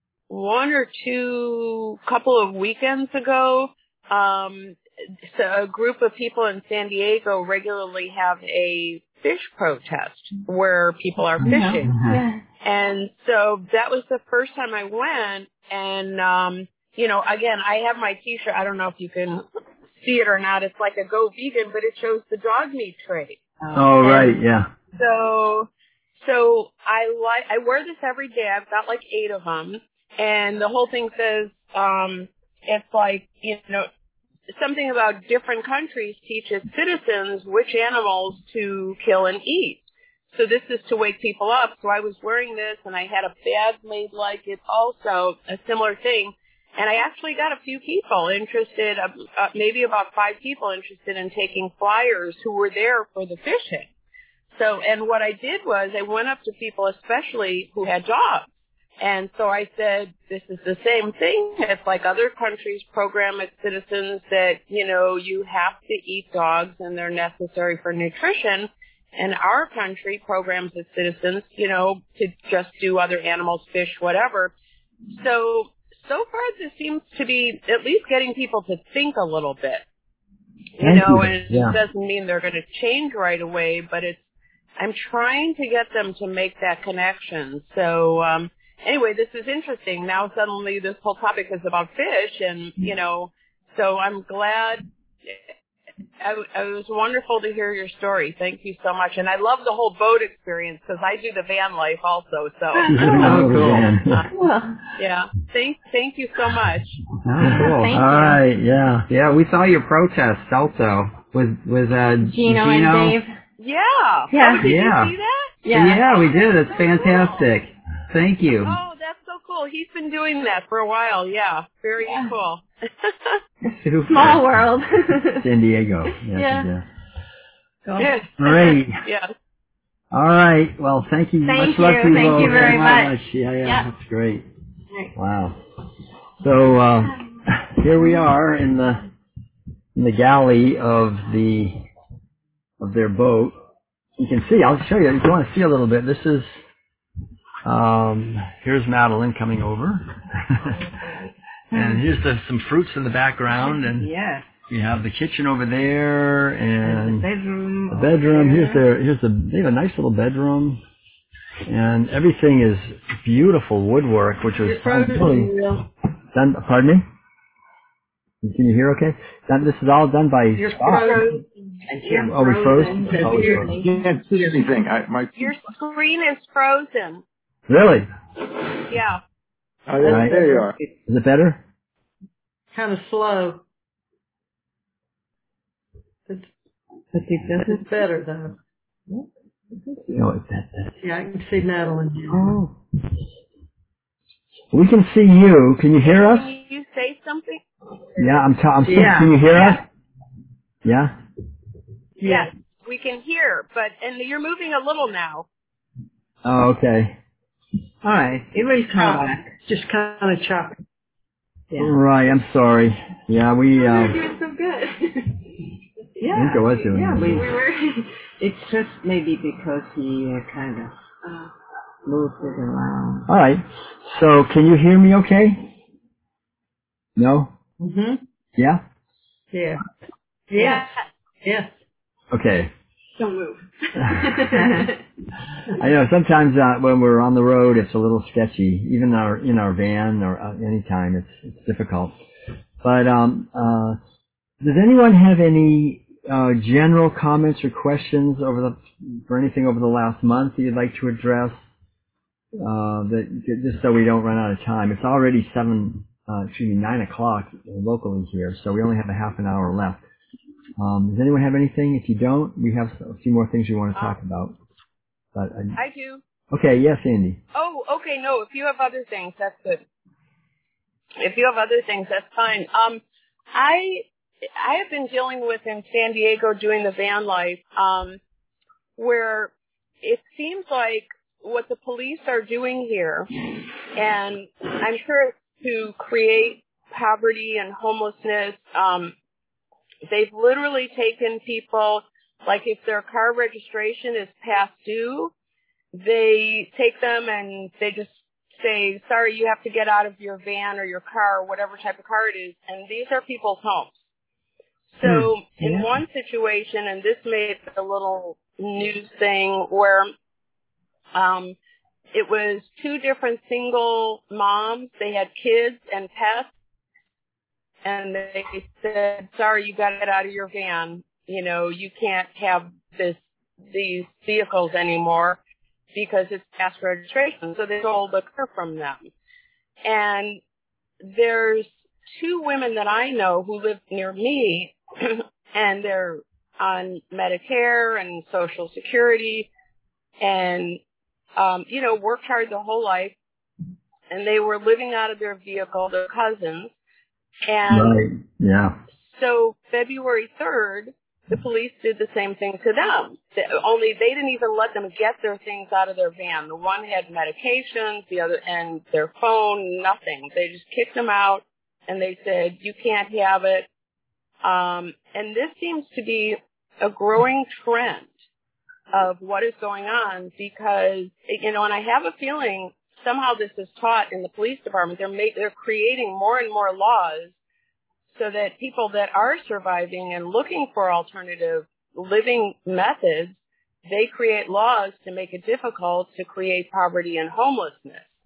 couple of weekends ago, so a group of people in San Diego regularly have a fish protest where people are fishing. Yeah. And so that was the first time I went. And, again, I have my t-shirt. I don't know if you can see it or not. It's like a Go Vegan, but it shows the dog meat trade. Oh, right. Yeah. So I wear this every day. I've got like 8 of them. And the whole thing says, it's like, something about different countries teach its citizens which animals to kill and eat. So this is to wake people up. So I was wearing this, and I had a bag made like it also, a similar thing. And I actually got a few people interested, maybe about 5 people interested in taking flyers who were there for the fishing. So, and what I did was I went up to people, especially who had dogs. And so I said, this is the same thing. It's like other countries program its citizens that, you have to eat dogs and they're necessary for nutrition. And our country programs its citizens, to just do other animals, fish, whatever. So far this seems to be at least getting people to think a little bit. And it doesn't mean they're going to change right away, but I'm trying to get them to make that connection. So, anyway, this is interesting. Now suddenly this whole topic is about fish, and so I'm glad. It was wonderful to hear your story. Thank you so much. And I love the whole boat experience because I do the van life also. So yeah. Thank you so much. Oh, cool. Thank you. All right, yeah. Yeah, we saw your protest also with Gino and Dave. Yeah. Yeah. Oh, did you see that? Yeah, we did. It's fantastic. Thank you. Oh, that's so cool. He's been doing that for a while. Yeah. Very cool. Small world. San Diego. Yeah. Yes. Great. Yes. All right. Well, thank you. Thank Much luck you. to you Thank both. you very much. Yeah, that's great. Wow. So here we are in the galley of their boat. You can see. I'll show you if you want to see a little bit. This is here's Madeline coming over. And here's some fruits in the background, and we have the kitchen over there, and bedroom. the bedroom. They have a nice little bedroom, and everything is beautiful woodwork, which was really done. Pardon me? Can you hear okay? This is all done by Scott. Oh, we froze? You can't see anything. Your screen is frozen. Really? Yeah. Oh, there you are. Is it better? Kind of slow. It's better though. No, it's that. Yeah, I can see Madeline. Oh. We can see you. Can you hear us? Can you say something? Yeah, I'm can you hear us? Yeah? Yes, we can hear, and you're moving a little now. Oh, okay. All right. Everybody's coming back. Just kind of choppy. Yeah. Right, I'm sorry. Yeah, we You're doing so good. Yeah. I think I was doing Yeah, it. we were. It's just maybe because he kind of moved it around. All right. So, can you hear me okay? No? Mhm. Yeah? Yeah. Yeah. Yes. Okay. Don't move. I know sometimes when we're on the road, it's a little sketchy. Even in our van or any time, it's difficult. But does anyone have any general comments or questions for anything over the last month that you'd like to address? Just so we don't run out of time. It's already 9 o'clock locally here, so we only have a half an hour left. Does anyone have anything? If you don't, we have a few more things we want to talk about. But I do. Okay, yes, Andy. Oh, okay. No, if you have other things, that's good. If you have other things, that's fine. I have been dealing with in San Diego doing the van life, where it seems like what the police are doing here, and I'm sure it's to create poverty and homelessness. They've literally taken people, like if their car registration is past due, they take them and they just say, sorry, you have to get out of your van or your car or whatever type of car it is. And these are people's homes. So in one situation, and this made a little news thing where it was two different single moms. They had kids and pets. And they said, sorry, you got to get out of your van. You can't have these vehicles anymore because it's past registration. So they stole the car from them. And there's two women that I know who live near me, and they're on Medicare and Social Security and, worked hard their whole life. And they were living out of their vehicle, their cousins. And so February 3rd, the police did the same thing to them. Only they didn't even let them get their things out of their van. The one had medications, the other, and their phone, nothing. They just kicked them out, and they said, you can't have it. And this seems to be a growing trend of what is going on because, and I have a feeling somehow this is taught in the police department. They're creating more and more laws so that people that are surviving and looking for alternative living methods, they create laws to make it difficult to create poverty and homelessness.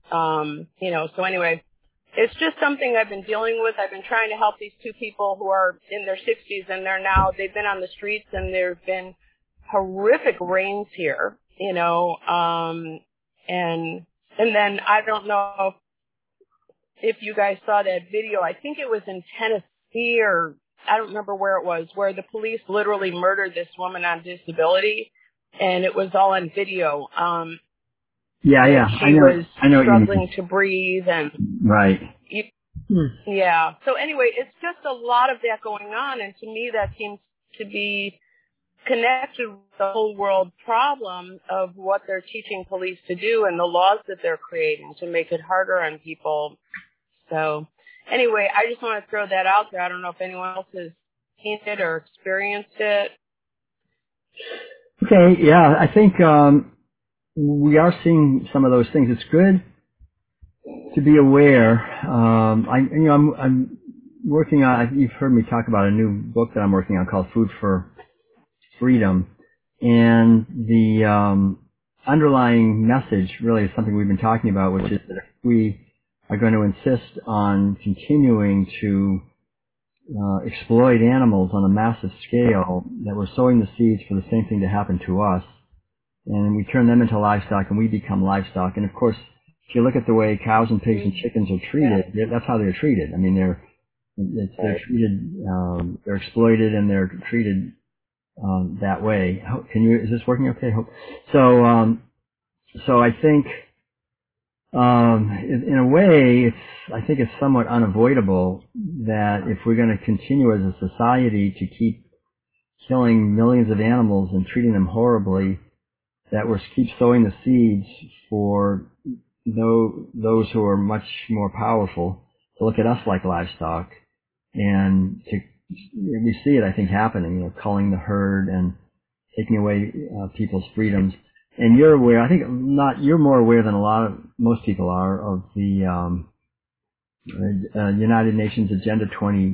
So anyway, it's just something I've been dealing with. I've been trying to help these two people who are in their 60s, and they've been on the streets, and there have been horrific rains here, and then I don't know if you guys saw that video. I think it was in Tennessee, or I don't remember where it was, where the police literally murdered this woman on disability, and it was all on video. Yeah. She was struggling to breathe, and right. Yeah. So anyway, it's just a lot of that going on, and to me, that seems to be connected with the whole world problem of what they're teaching police to do and the laws that they're creating to make it harder on people. So anyway, I just want to throw that out there. I don't know if anyone else has seen it or experienced it. Okay, yeah, I think we are seeing some of those things. It's good to be aware. I'm working on, you've heard me talk about a new book that I'm working on called Food for Freedom, and the underlying message really is something we've been talking about, which is that if we are going to insist on continuing to exploit animals on a massive scale, that we're sowing the seeds for the same thing to happen to us, and we turn them into livestock and we become livestock. And of course, if you look at the way cows and pigs and chickens are treated, that's how they're treated. I mean, they're treated, they're exploited and they're treated that way. Is this working okay? So I think, in a way, I think it's somewhat unavoidable that if we're going to continue as a society to keep killing millions of animals and treating them horribly, that we're keep sowing the seeds for those who are much more powerful to look at us like livestock, and we see it, I think, happening, culling the herd and taking away people's freedoms. And you're aware, I think you're more aware than most people are of the United Nations Agenda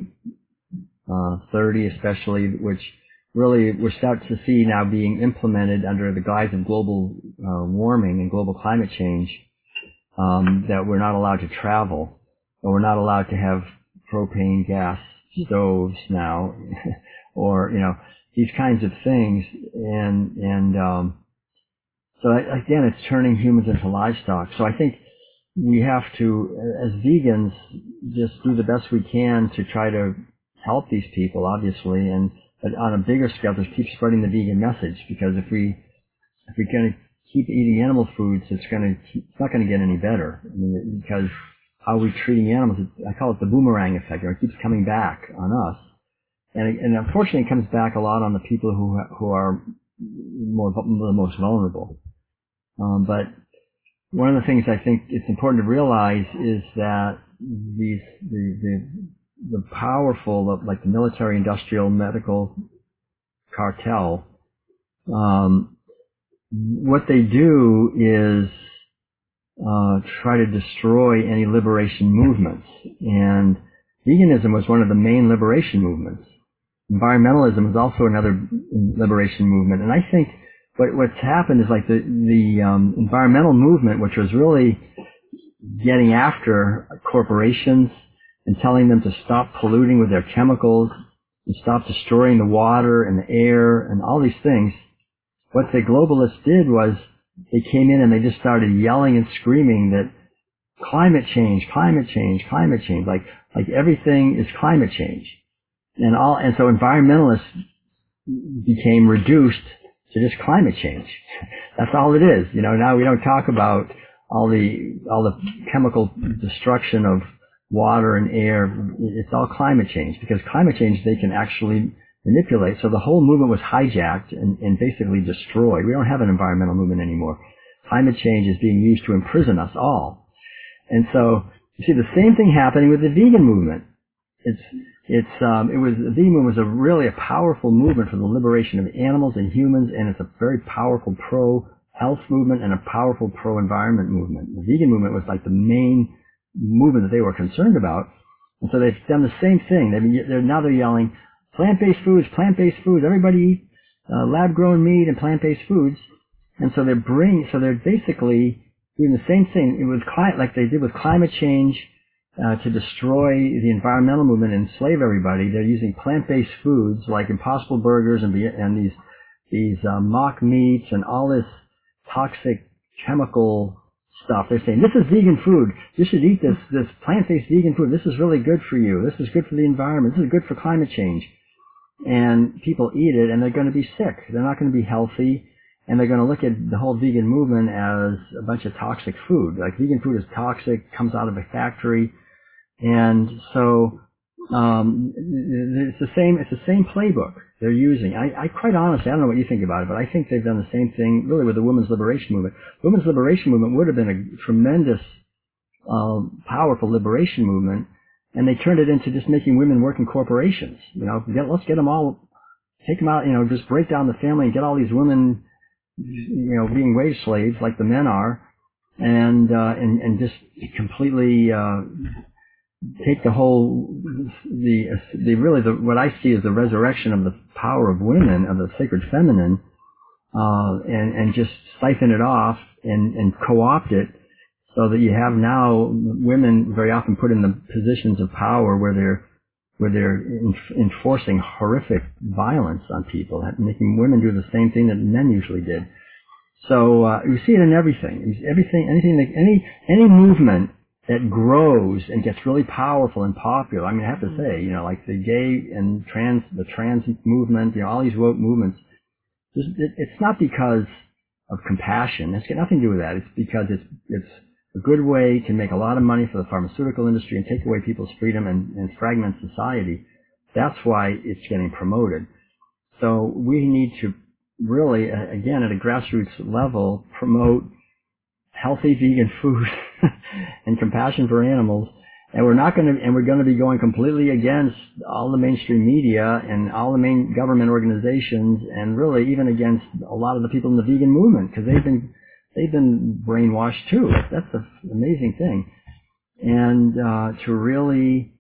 2030, especially, which really we're starting to see now being implemented under the guise of global warming and global climate change, that we're not allowed to travel, or we're not allowed to have propane gas stoves now, or, these kinds of things. And so again, it's turning humans into livestock. So I think we have to, as vegans, just do the best we can to try to help these people, obviously, but on a bigger scale, just keep spreading the vegan message, because if we're going to keep eating animal foods, it's not going to get any better. I mean, because how we're treating animals, I call it the boomerang effect. It keeps coming back on us, and unfortunately, it comes back a lot on the people who are the most vulnerable. But one of the things I think it's important to realize is that the powerful, like the military, industrial, medical cartel, what they do is try to destroy any liberation movements. And veganism was one of the main liberation movements. Environmentalism is also another liberation movement. And I think what's happened is like the environmental movement, which was really getting after corporations and telling them to stop polluting with their chemicals and stop destroying the water and the air and all these things. What the globalists did was they came in and they just started yelling and screaming that climate change, like everything is climate change. And so environmentalists became reduced to just climate change. That's all it is. Now we don't talk about all the chemical destruction of water and air. It's all climate change, because climate change they can actually manipulate. So the whole movement was hijacked and basically destroyed. We don't have an environmental movement anymore. Climate change is being used to imprison us all. And so you see the same thing happening with the vegan movement. The vegan movement was really a powerful movement for the liberation of animals and humans, and it's a very powerful pro-health movement and a powerful pro-environment movement. The vegan movement was like the main movement that they were concerned about. And so they've done the same thing. Now they're yelling, plant-based foods, everybody eat lab-grown meat and plant-based foods. And so they're basically doing the same thing. It was like they did with climate change to destroy the environmental movement and enslave everybody. They're using plant-based foods like Impossible Burgers and these mock meats and all this toxic chemical stuff. They're saying, this is vegan food. You should eat this plant-based vegan food. This is really good for you. This is good for the environment. This is good for climate change. And people eat it and they're going to be sick. They're not going to be healthy. And they're going to look at the whole vegan movement as a bunch of toxic food. Like vegan food is toxic, comes out of a factory. And so, it's the same playbook they're using. I quite honestly, I don't know what you think about it, but I think they've done the same thing really with the women's liberation movement. Women's liberation movement would have been a tremendous, powerful liberation movement, and they turned it into just making women work in corporations. Let's get them all, take them out, just break down the family and get all these women, being wage slaves like the men are, and just completely, take the whole, what I see as the resurrection of the power of women, of the sacred feminine, and just siphon it off and co-opt it so that you have now women very often put in the positions of power where they're enforcing horrific violence on people, making women do the same thing that men usually did. So, you see it in everything. Any movement that grows and gets really powerful and popular. I mean, I have to say, like the gay and the trans movement, all these woke movements, it's not because of compassion. It's got nothing to do with that. It's because it's a good way to make a lot of money for the pharmaceutical industry and take away people's freedom and fragment society. That's why it's getting promoted. So we need to really, again, at a grassroots level, promote healthy vegan food and compassion for animals. And we're going to be going completely against all the mainstream media and all the main government organizations, and really even against a lot of the people in the vegan movement, because they've been brainwashed too. That's an amazing thing. And to really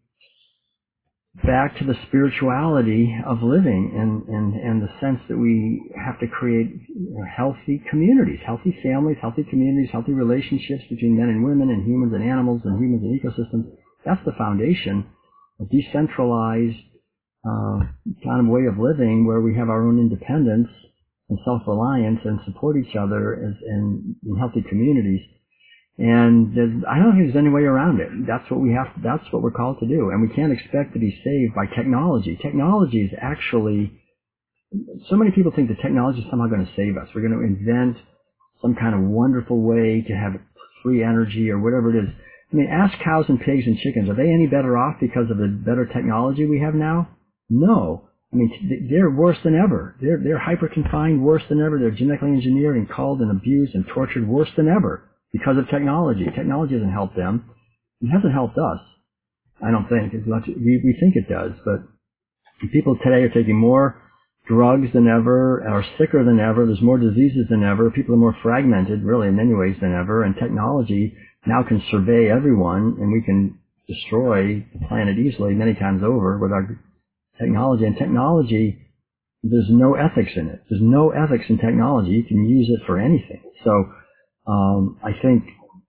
back to the spirituality of living and the sense that we have to create healthy communities, healthy families, healthy communities, healthy relationships between men and women and humans and animals and humans and ecosystems. That's the foundation of decentralized kind of way of living where we have our own independence and self-reliance and support each other in healthy communities. And I don't think there's any way around it. That's what we're called to do. And we can't expect to be saved by technology. Technology is actually, so many people think that technology is somehow going to save us. We're going to invent some kind of wonderful way to have free energy or whatever it is. I mean, ask cows and pigs and chickens. Are they any better off because of the better technology we have now? No. I mean, they're worse than ever. They're hyper-confined worse than ever. They're genetically engineered and culled and abused and tortured worse than ever. Because of technology. Technology hasn't helped them. It hasn't helped us. I don't think as much. We think it does, but people today are taking more drugs than ever, are sicker than ever. There's more diseases than ever. People are more fragmented, really, in many ways than ever. And technology now can survey everyone, and we can destroy the planet easily many times over with our technology. And technology, there's no ethics in it. There's no ethics in technology. You can use it for anything. So I think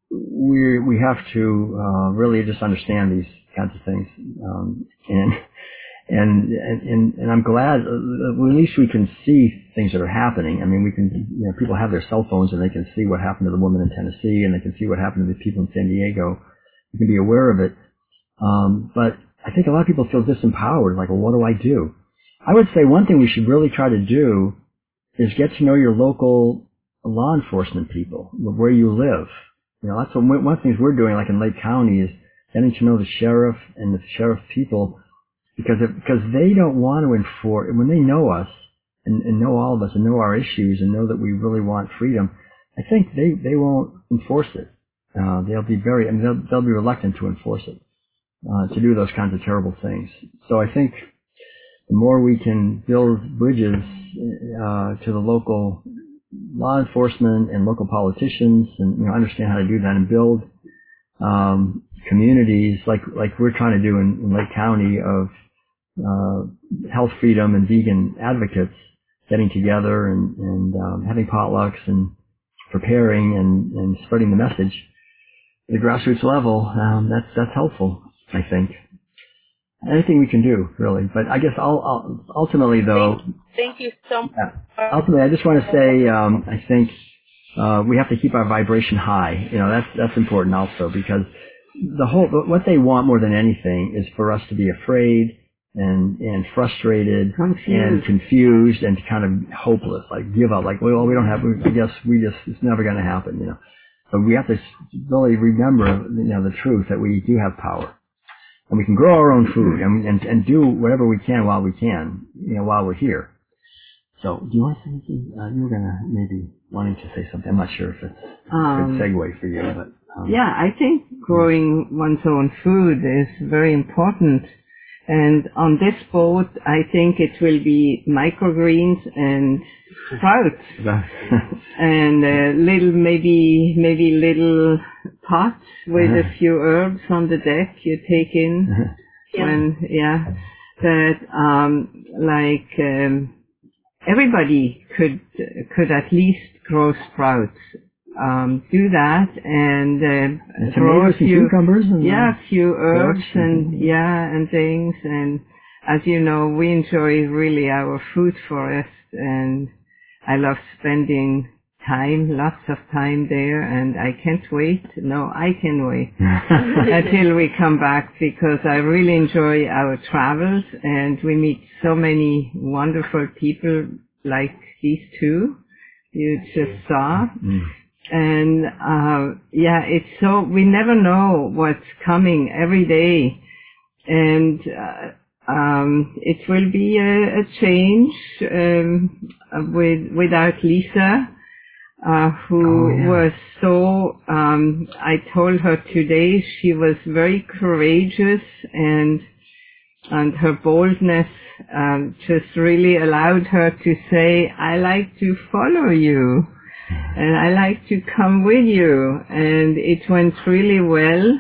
we have to really just understand these kinds of things, and I'm glad at least we can see things that are happening. I mean, we can, people have their cell phones and they can see what happened to the woman in Tennessee, and they can see what happened to the people in San Diego. You can be aware of it, but I think a lot of people feel disempowered. Like, well, what do I do? I would say one thing we should really try to do is get to know your local law enforcement people, where you live. That's one of the things we're doing, like in Lake County, is getting to know the sheriff and the sheriff people, because they don't want to enforce, when they know us and know all of us and know our issues and know that we really want freedom, I think they won't enforce it. They'll be they'll be reluctant to enforce it, to do those kinds of terrible things. So I think the more we can build bridges to the local law enforcement and local politicians, and understand how to do that and build communities like we're trying to do in Lake County of health freedom and vegan advocates getting together and having potlucks and preparing and spreading the message at the grassroots level, that's helpful, I think. Anything we can do, really. But I guess ultimately, though... Thank you so much. Ultimately, I just want to say, I think we have to keep our vibration high. That's important also, because what they want more than anything is for us to be afraid and frustrated and confused and kind of hopeless, like give up, like, well, it's never going to happen, But we have to really remember, the truth that we do have power. And we can grow our own food and do whatever we can while we're here. So, do you want to say anything? You were maybe wanting to say something. I'm not sure if it's a good segue for you, but... Yeah, I think growing one's own food is very important. And on this boat, I think it will be microgreens and sprouts. And maybe little pots with a few herbs on the deck you take in. Everybody could at least grow sprouts. Do that and grow a few cucumbers and few herbs and things. And as you know, we enjoy really our food forest, and I love spending lots of time there, and I can't wait. No, I can wait until we come back, because I really enjoy our travels, and we meet so many wonderful people like these two you just saw. And it's so, we never know what's coming every day, and it will be a change without Lisa, who was so, I told her today she was very courageous, and her boldness just really allowed her to say, I like to follow you. And I like to come with you, and it went really well.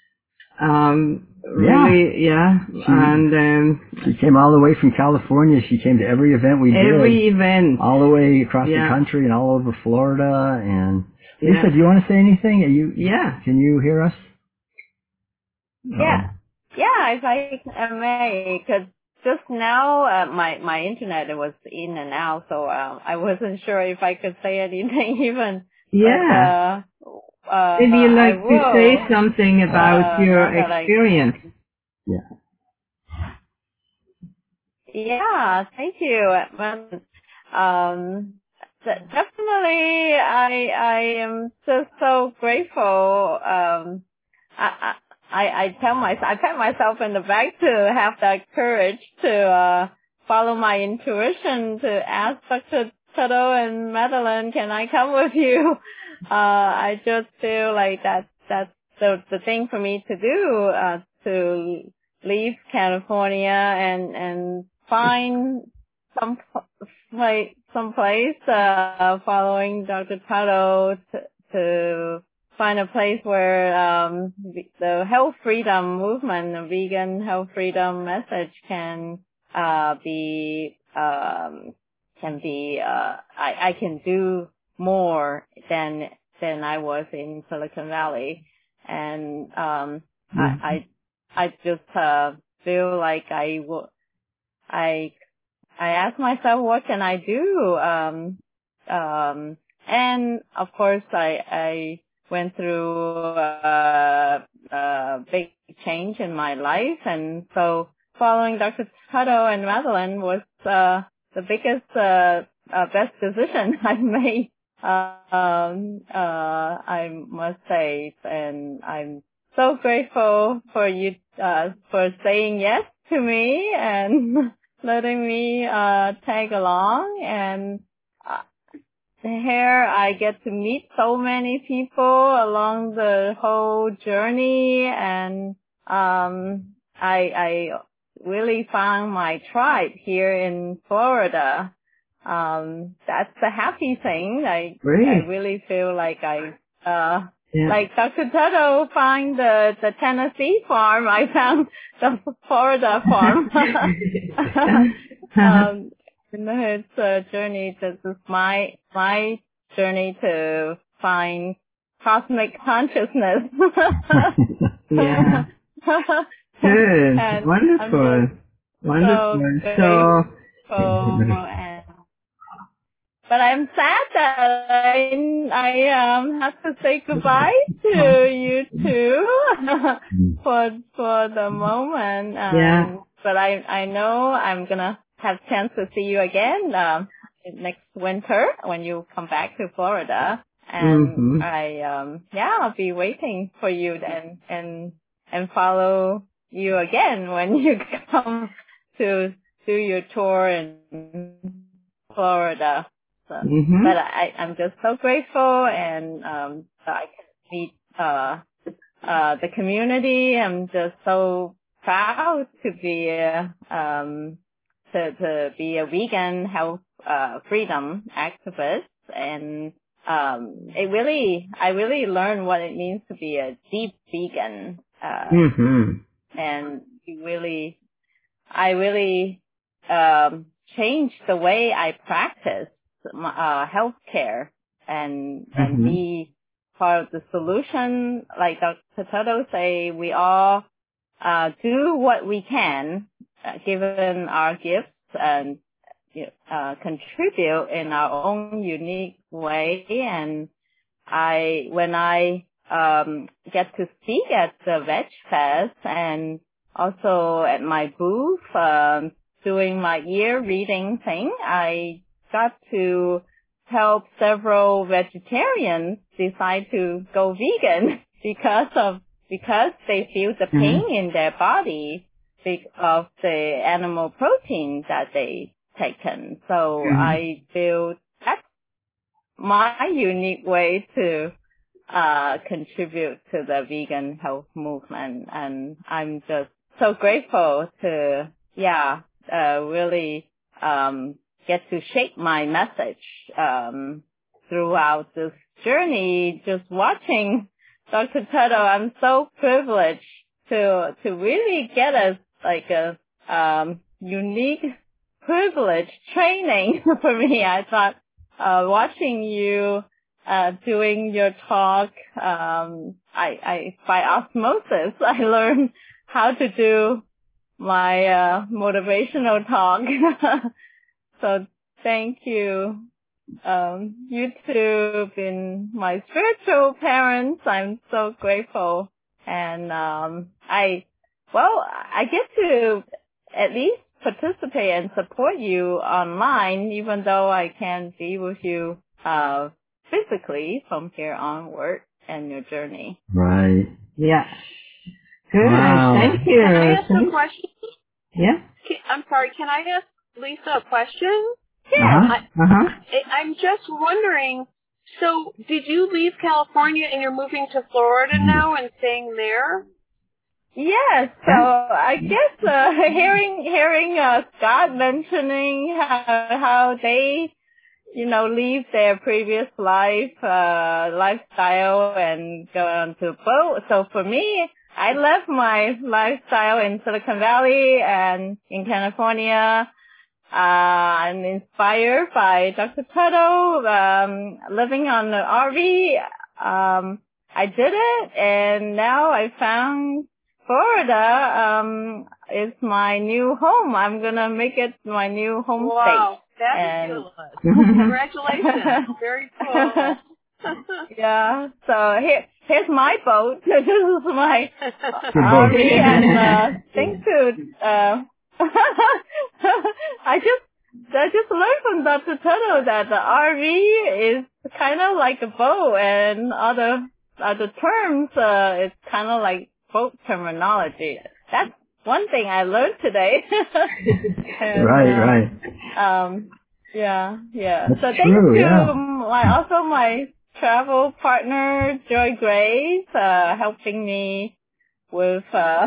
She came all the way from California. She came to every event we did. Every event. All the way across the country and all over Florida. And Lisa, do you want to say anything? Can you hear us? Yeah, if I may, because just now my internet was in and out, so I wasn't sure if I could say anything even. Yeah. But, maybe you'd like to say something about your experience. Yeah, thank you. Definitely, I am just so grateful. I pat myself in the back to have that courage to follow my intuition, to ask Dr. Tuttle and Madeline, can I come with you? I just feel like that's the thing for me to do, to leave California and find some place following Dr. Tuttle to find a place where the health freedom movement, the vegan health freedom message can be I can do more than I was in Silicon Valley, and I just feel like I ask myself, what can I do? And of course I went through a big change in my life, and so following Dr. Tuttle and Madeline was the biggest, best decision I made. I must say, and I'm so grateful for you for saying yes to me and letting me tag along. And here I get to meet so many people along the whole journey, and I really found my tribe here in Florida. That's the happy thing. I really feel like like Dr. Tuttle found the Tennessee farm, I found the Florida farm. In his journey, this is my journey to find cosmic consciousness. Yeah. Good. And Wonderful. Wonderful. So but I'm sad that I have to say goodbye to you two for the moment. But I know I'm gonna have a chance to see you again next winter when you come back to Florida. And I'll be waiting for you then and follow you again when you come to do your tour in Florida. So, but I'm just so grateful and I can meet the community. I'm just so proud to be to be a vegan health freedom activist, and I really learned what it means to be a deep vegan. And I really changed the way I practice healthcare and be part of the solution. Like Dr. Tuttle say, we all do what we can, given our gifts, and contribute in our own unique way. And when I get to speak at the Veg Fest and also at my booth, doing my ear reading thing, I got to help several vegetarians decide to go vegan because they feel the pain in their body of the animal protein that they taken. So I feel that's my unique way to contribute to the vegan health movement, and I'm just so grateful to really get to shape my message throughout this journey. Just watching Dr. Tuttle, I'm so privileged to really get a unique privilege training for me. I thought watching you doing your talk, I by osmosis I learned how to do my motivational talk. So thank you. You two have been my spiritual parents. I'm so grateful. And I get to at least participate and support you online, even though I can't be with you physically from here onward and your journey. Right. Yeah. Good. Wow. Thank you. Can I ask a question? Yeah. I'm sorry. Can I ask Lisa a question? Yeah. I'm just wondering, so did you leave California and you're moving to Florida now and staying there? Yes. So I guess hearing Scott mentioning how they leave their previous lifestyle and go on to boat. So for me, I left my lifestyle in Silicon Valley and in California. I'm inspired by Dr. Tuttle, living on the RV. I did it, and now I found Florida is my new home. I'm gonna make it my new home state. Wow, fabulous! Congratulations, very cool. Yeah. So here's my boat. This is my RV, and thanks to I just learned from Dr. Tuttle that the RV is kind of like a boat, and other terms it's kind of like boat terminology. That's one thing I learned today. And, right. Yeah. That's so thank true, you. Also my travel partner Joy Grace, helping me with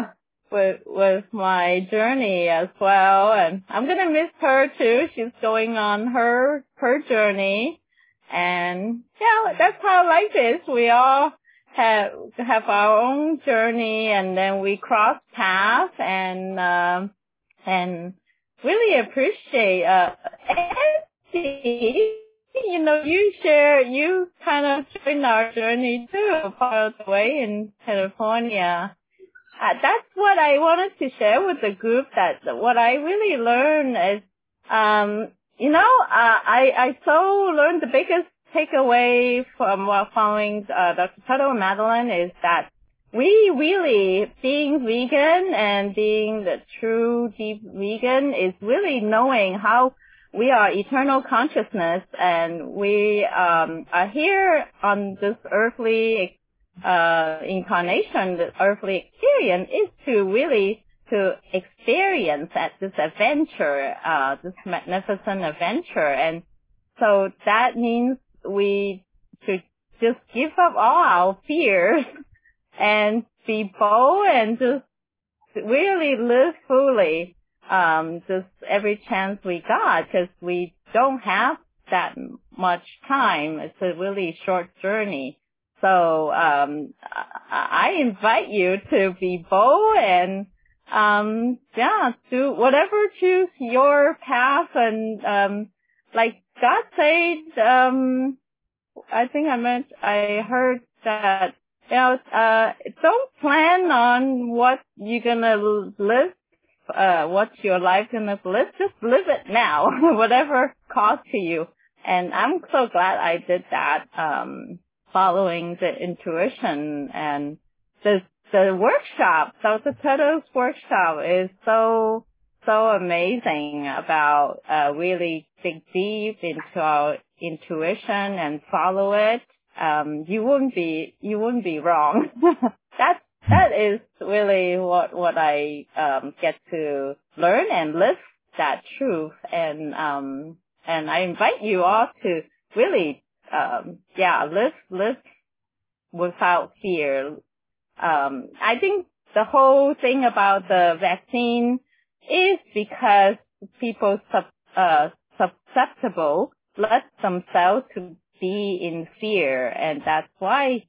my journey as well, and I'm gonna miss her too. She's going on her journey, and that's how life is. We all have our own journey, and then we cross paths, and really appreciate Andy. you kind of joined our journey too, part of the way in California. That's what I wanted to share with the group, that what I really learned is, I so learned the biggest takeaway from following Dr. Tuttle and Madeline is that we really, being vegan and being the true deep vegan, is really knowing how we are eternal consciousness, and we are here on this earthly incarnation. The earthly experience is to really to experience this adventure, this magnificent adventure, and so that means we should just give up all our fears and be bold and just really live fully, just every chance we got, because we don't have that much time. It's a really short journey. So, I invite you to be bold and, do whatever, choose your path, and, like God said, I heard that, don't plan on what you're gonna live, what your life's gonna live. Just live it now, whatever calls to you. And I'm so glad I did that, following the intuition. And the workshop, Dr. Tuttle's workshop is so amazing about, really dig deep into our intuition and follow it. You wouldn't be wrong. That is really what I, get to learn and live that truth. And I invite you all to really, live without fear. I think the whole thing about the vaccine is because people susceptible let themselves to be in fear, and that's why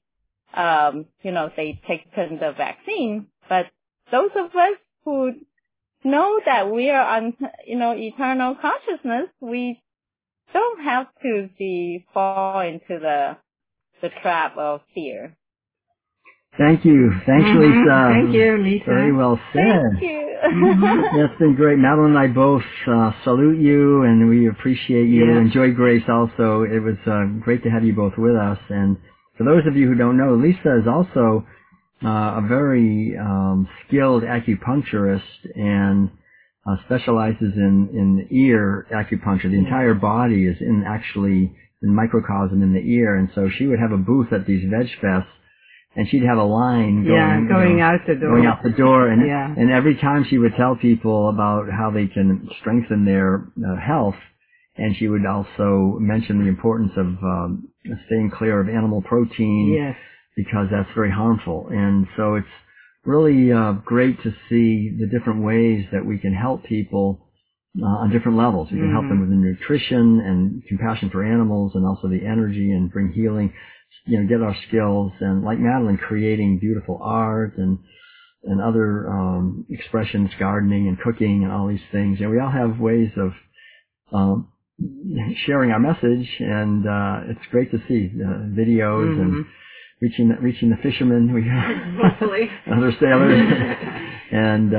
they take the vaccine. But those of us who know that we are on eternal consciousness, we don't have to fall into the trap of fear. Thank you. Thanks, Lisa. Thank you, Lisa. Very well said. Thank you. That's been great. Madeline and I both salute you, and we appreciate you. Yeah. And Joy Grace also. It was great to have you both with us. And for those of you who don't know, Lisa is also a very skilled acupuncturist and specializes in ear acupuncture. The entire body is in microcosm in the ear, and so she would have a booth at these veg fests, and she'd have a line going out the door. And every time she would tell people about how they can strengthen their health, and she would also mention the importance of staying clear of animal protein, yes, because that's very harmful. And so it's really great to see the different ways that we can help people on different levels. We can help them with the nutrition and compassion for animals, and also the energy, and bring healing, get our skills, and like Madeline, creating beautiful art and other expressions, gardening and cooking and all these things. We all have ways of sharing our message, and it's great to see videos and reaching the fishermen, hopefully other sailors, and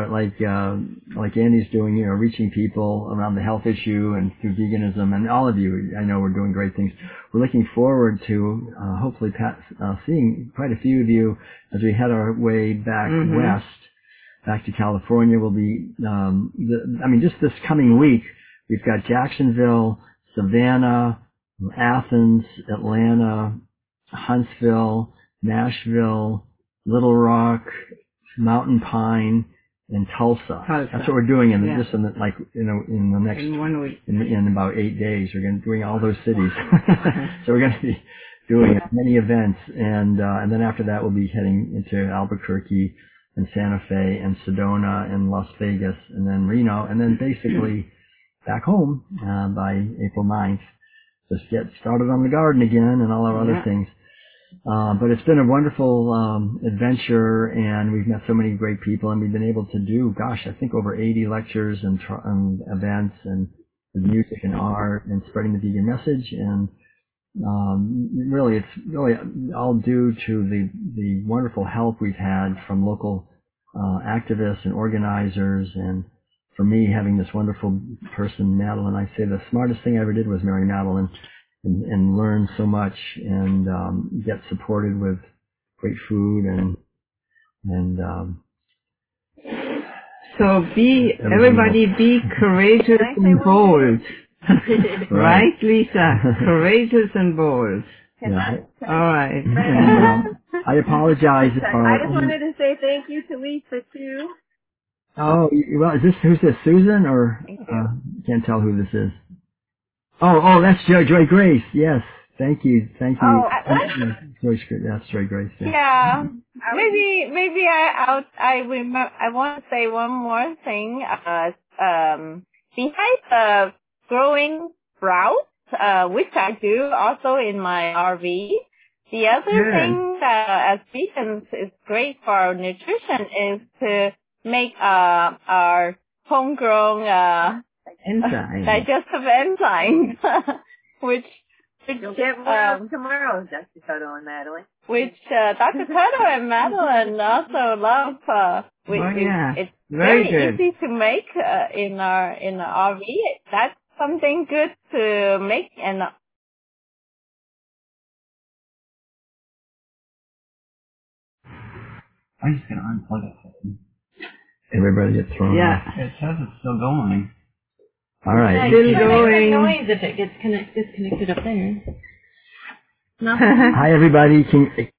like Andy's doing, reaching people around the health issue and through veganism, and all of you, I know we're doing great things. We're looking forward to hopefully seeing quite a few of you as we head our way back west, back to California. We'll be, just this coming week, we've got Jacksonville, Savannah, Athens, Atlanta, Huntsville, Nashville, Little Rock, Mountain Pine, and Tulsa. That's what we're doing in the next in 1 week. In about 8 days. We're going to be doing all those cities. So we're going to be doing many events, and then after that we'll be heading into Albuquerque and Santa Fe and Sedona and Las Vegas and then Reno, and then basically back home by April 9th. Just get started on the garden again and all our other things. But it's been a wonderful adventure, and we've met so many great people, and we've been able to do, I think over 80 lectures and events, and with music and art and spreading the vegan message. And really, it's really all due to the wonderful help we've had from local activists and organizers, and for me, having this wonderful person, Madeline. I say the smartest thing I ever did was marry Madeline, and learn so much, and get supported with great food and so everybody be courageous and bold. Right, Lisa? Courageous and bold. Yeah. All right. And, I apologize. I just wanted to say thank you to Lisa too. Oh, well, who's this, Susan, or can't tell who this is? Oh, that's Joy Grace. Yes, thank you. Oh, that's Joy Grace. Yeah. Maybe I want to say one more thing. Besides the growing sprouts, which I do also in my RV, the other thing as vegans is great for our nutrition is to make our homegrown digestive enzymes, which you'll get more tomorrow, Dr. Toto and Madeline. Which Dr. Toto and Madeline also love. It's very easy to make in our RV. That's something good to make, and I'm just gonna unplug it. Everybody gets thrown off. It says it's still going. All right. Still going. Noise if it gets disconnected up there. Hi, everybody.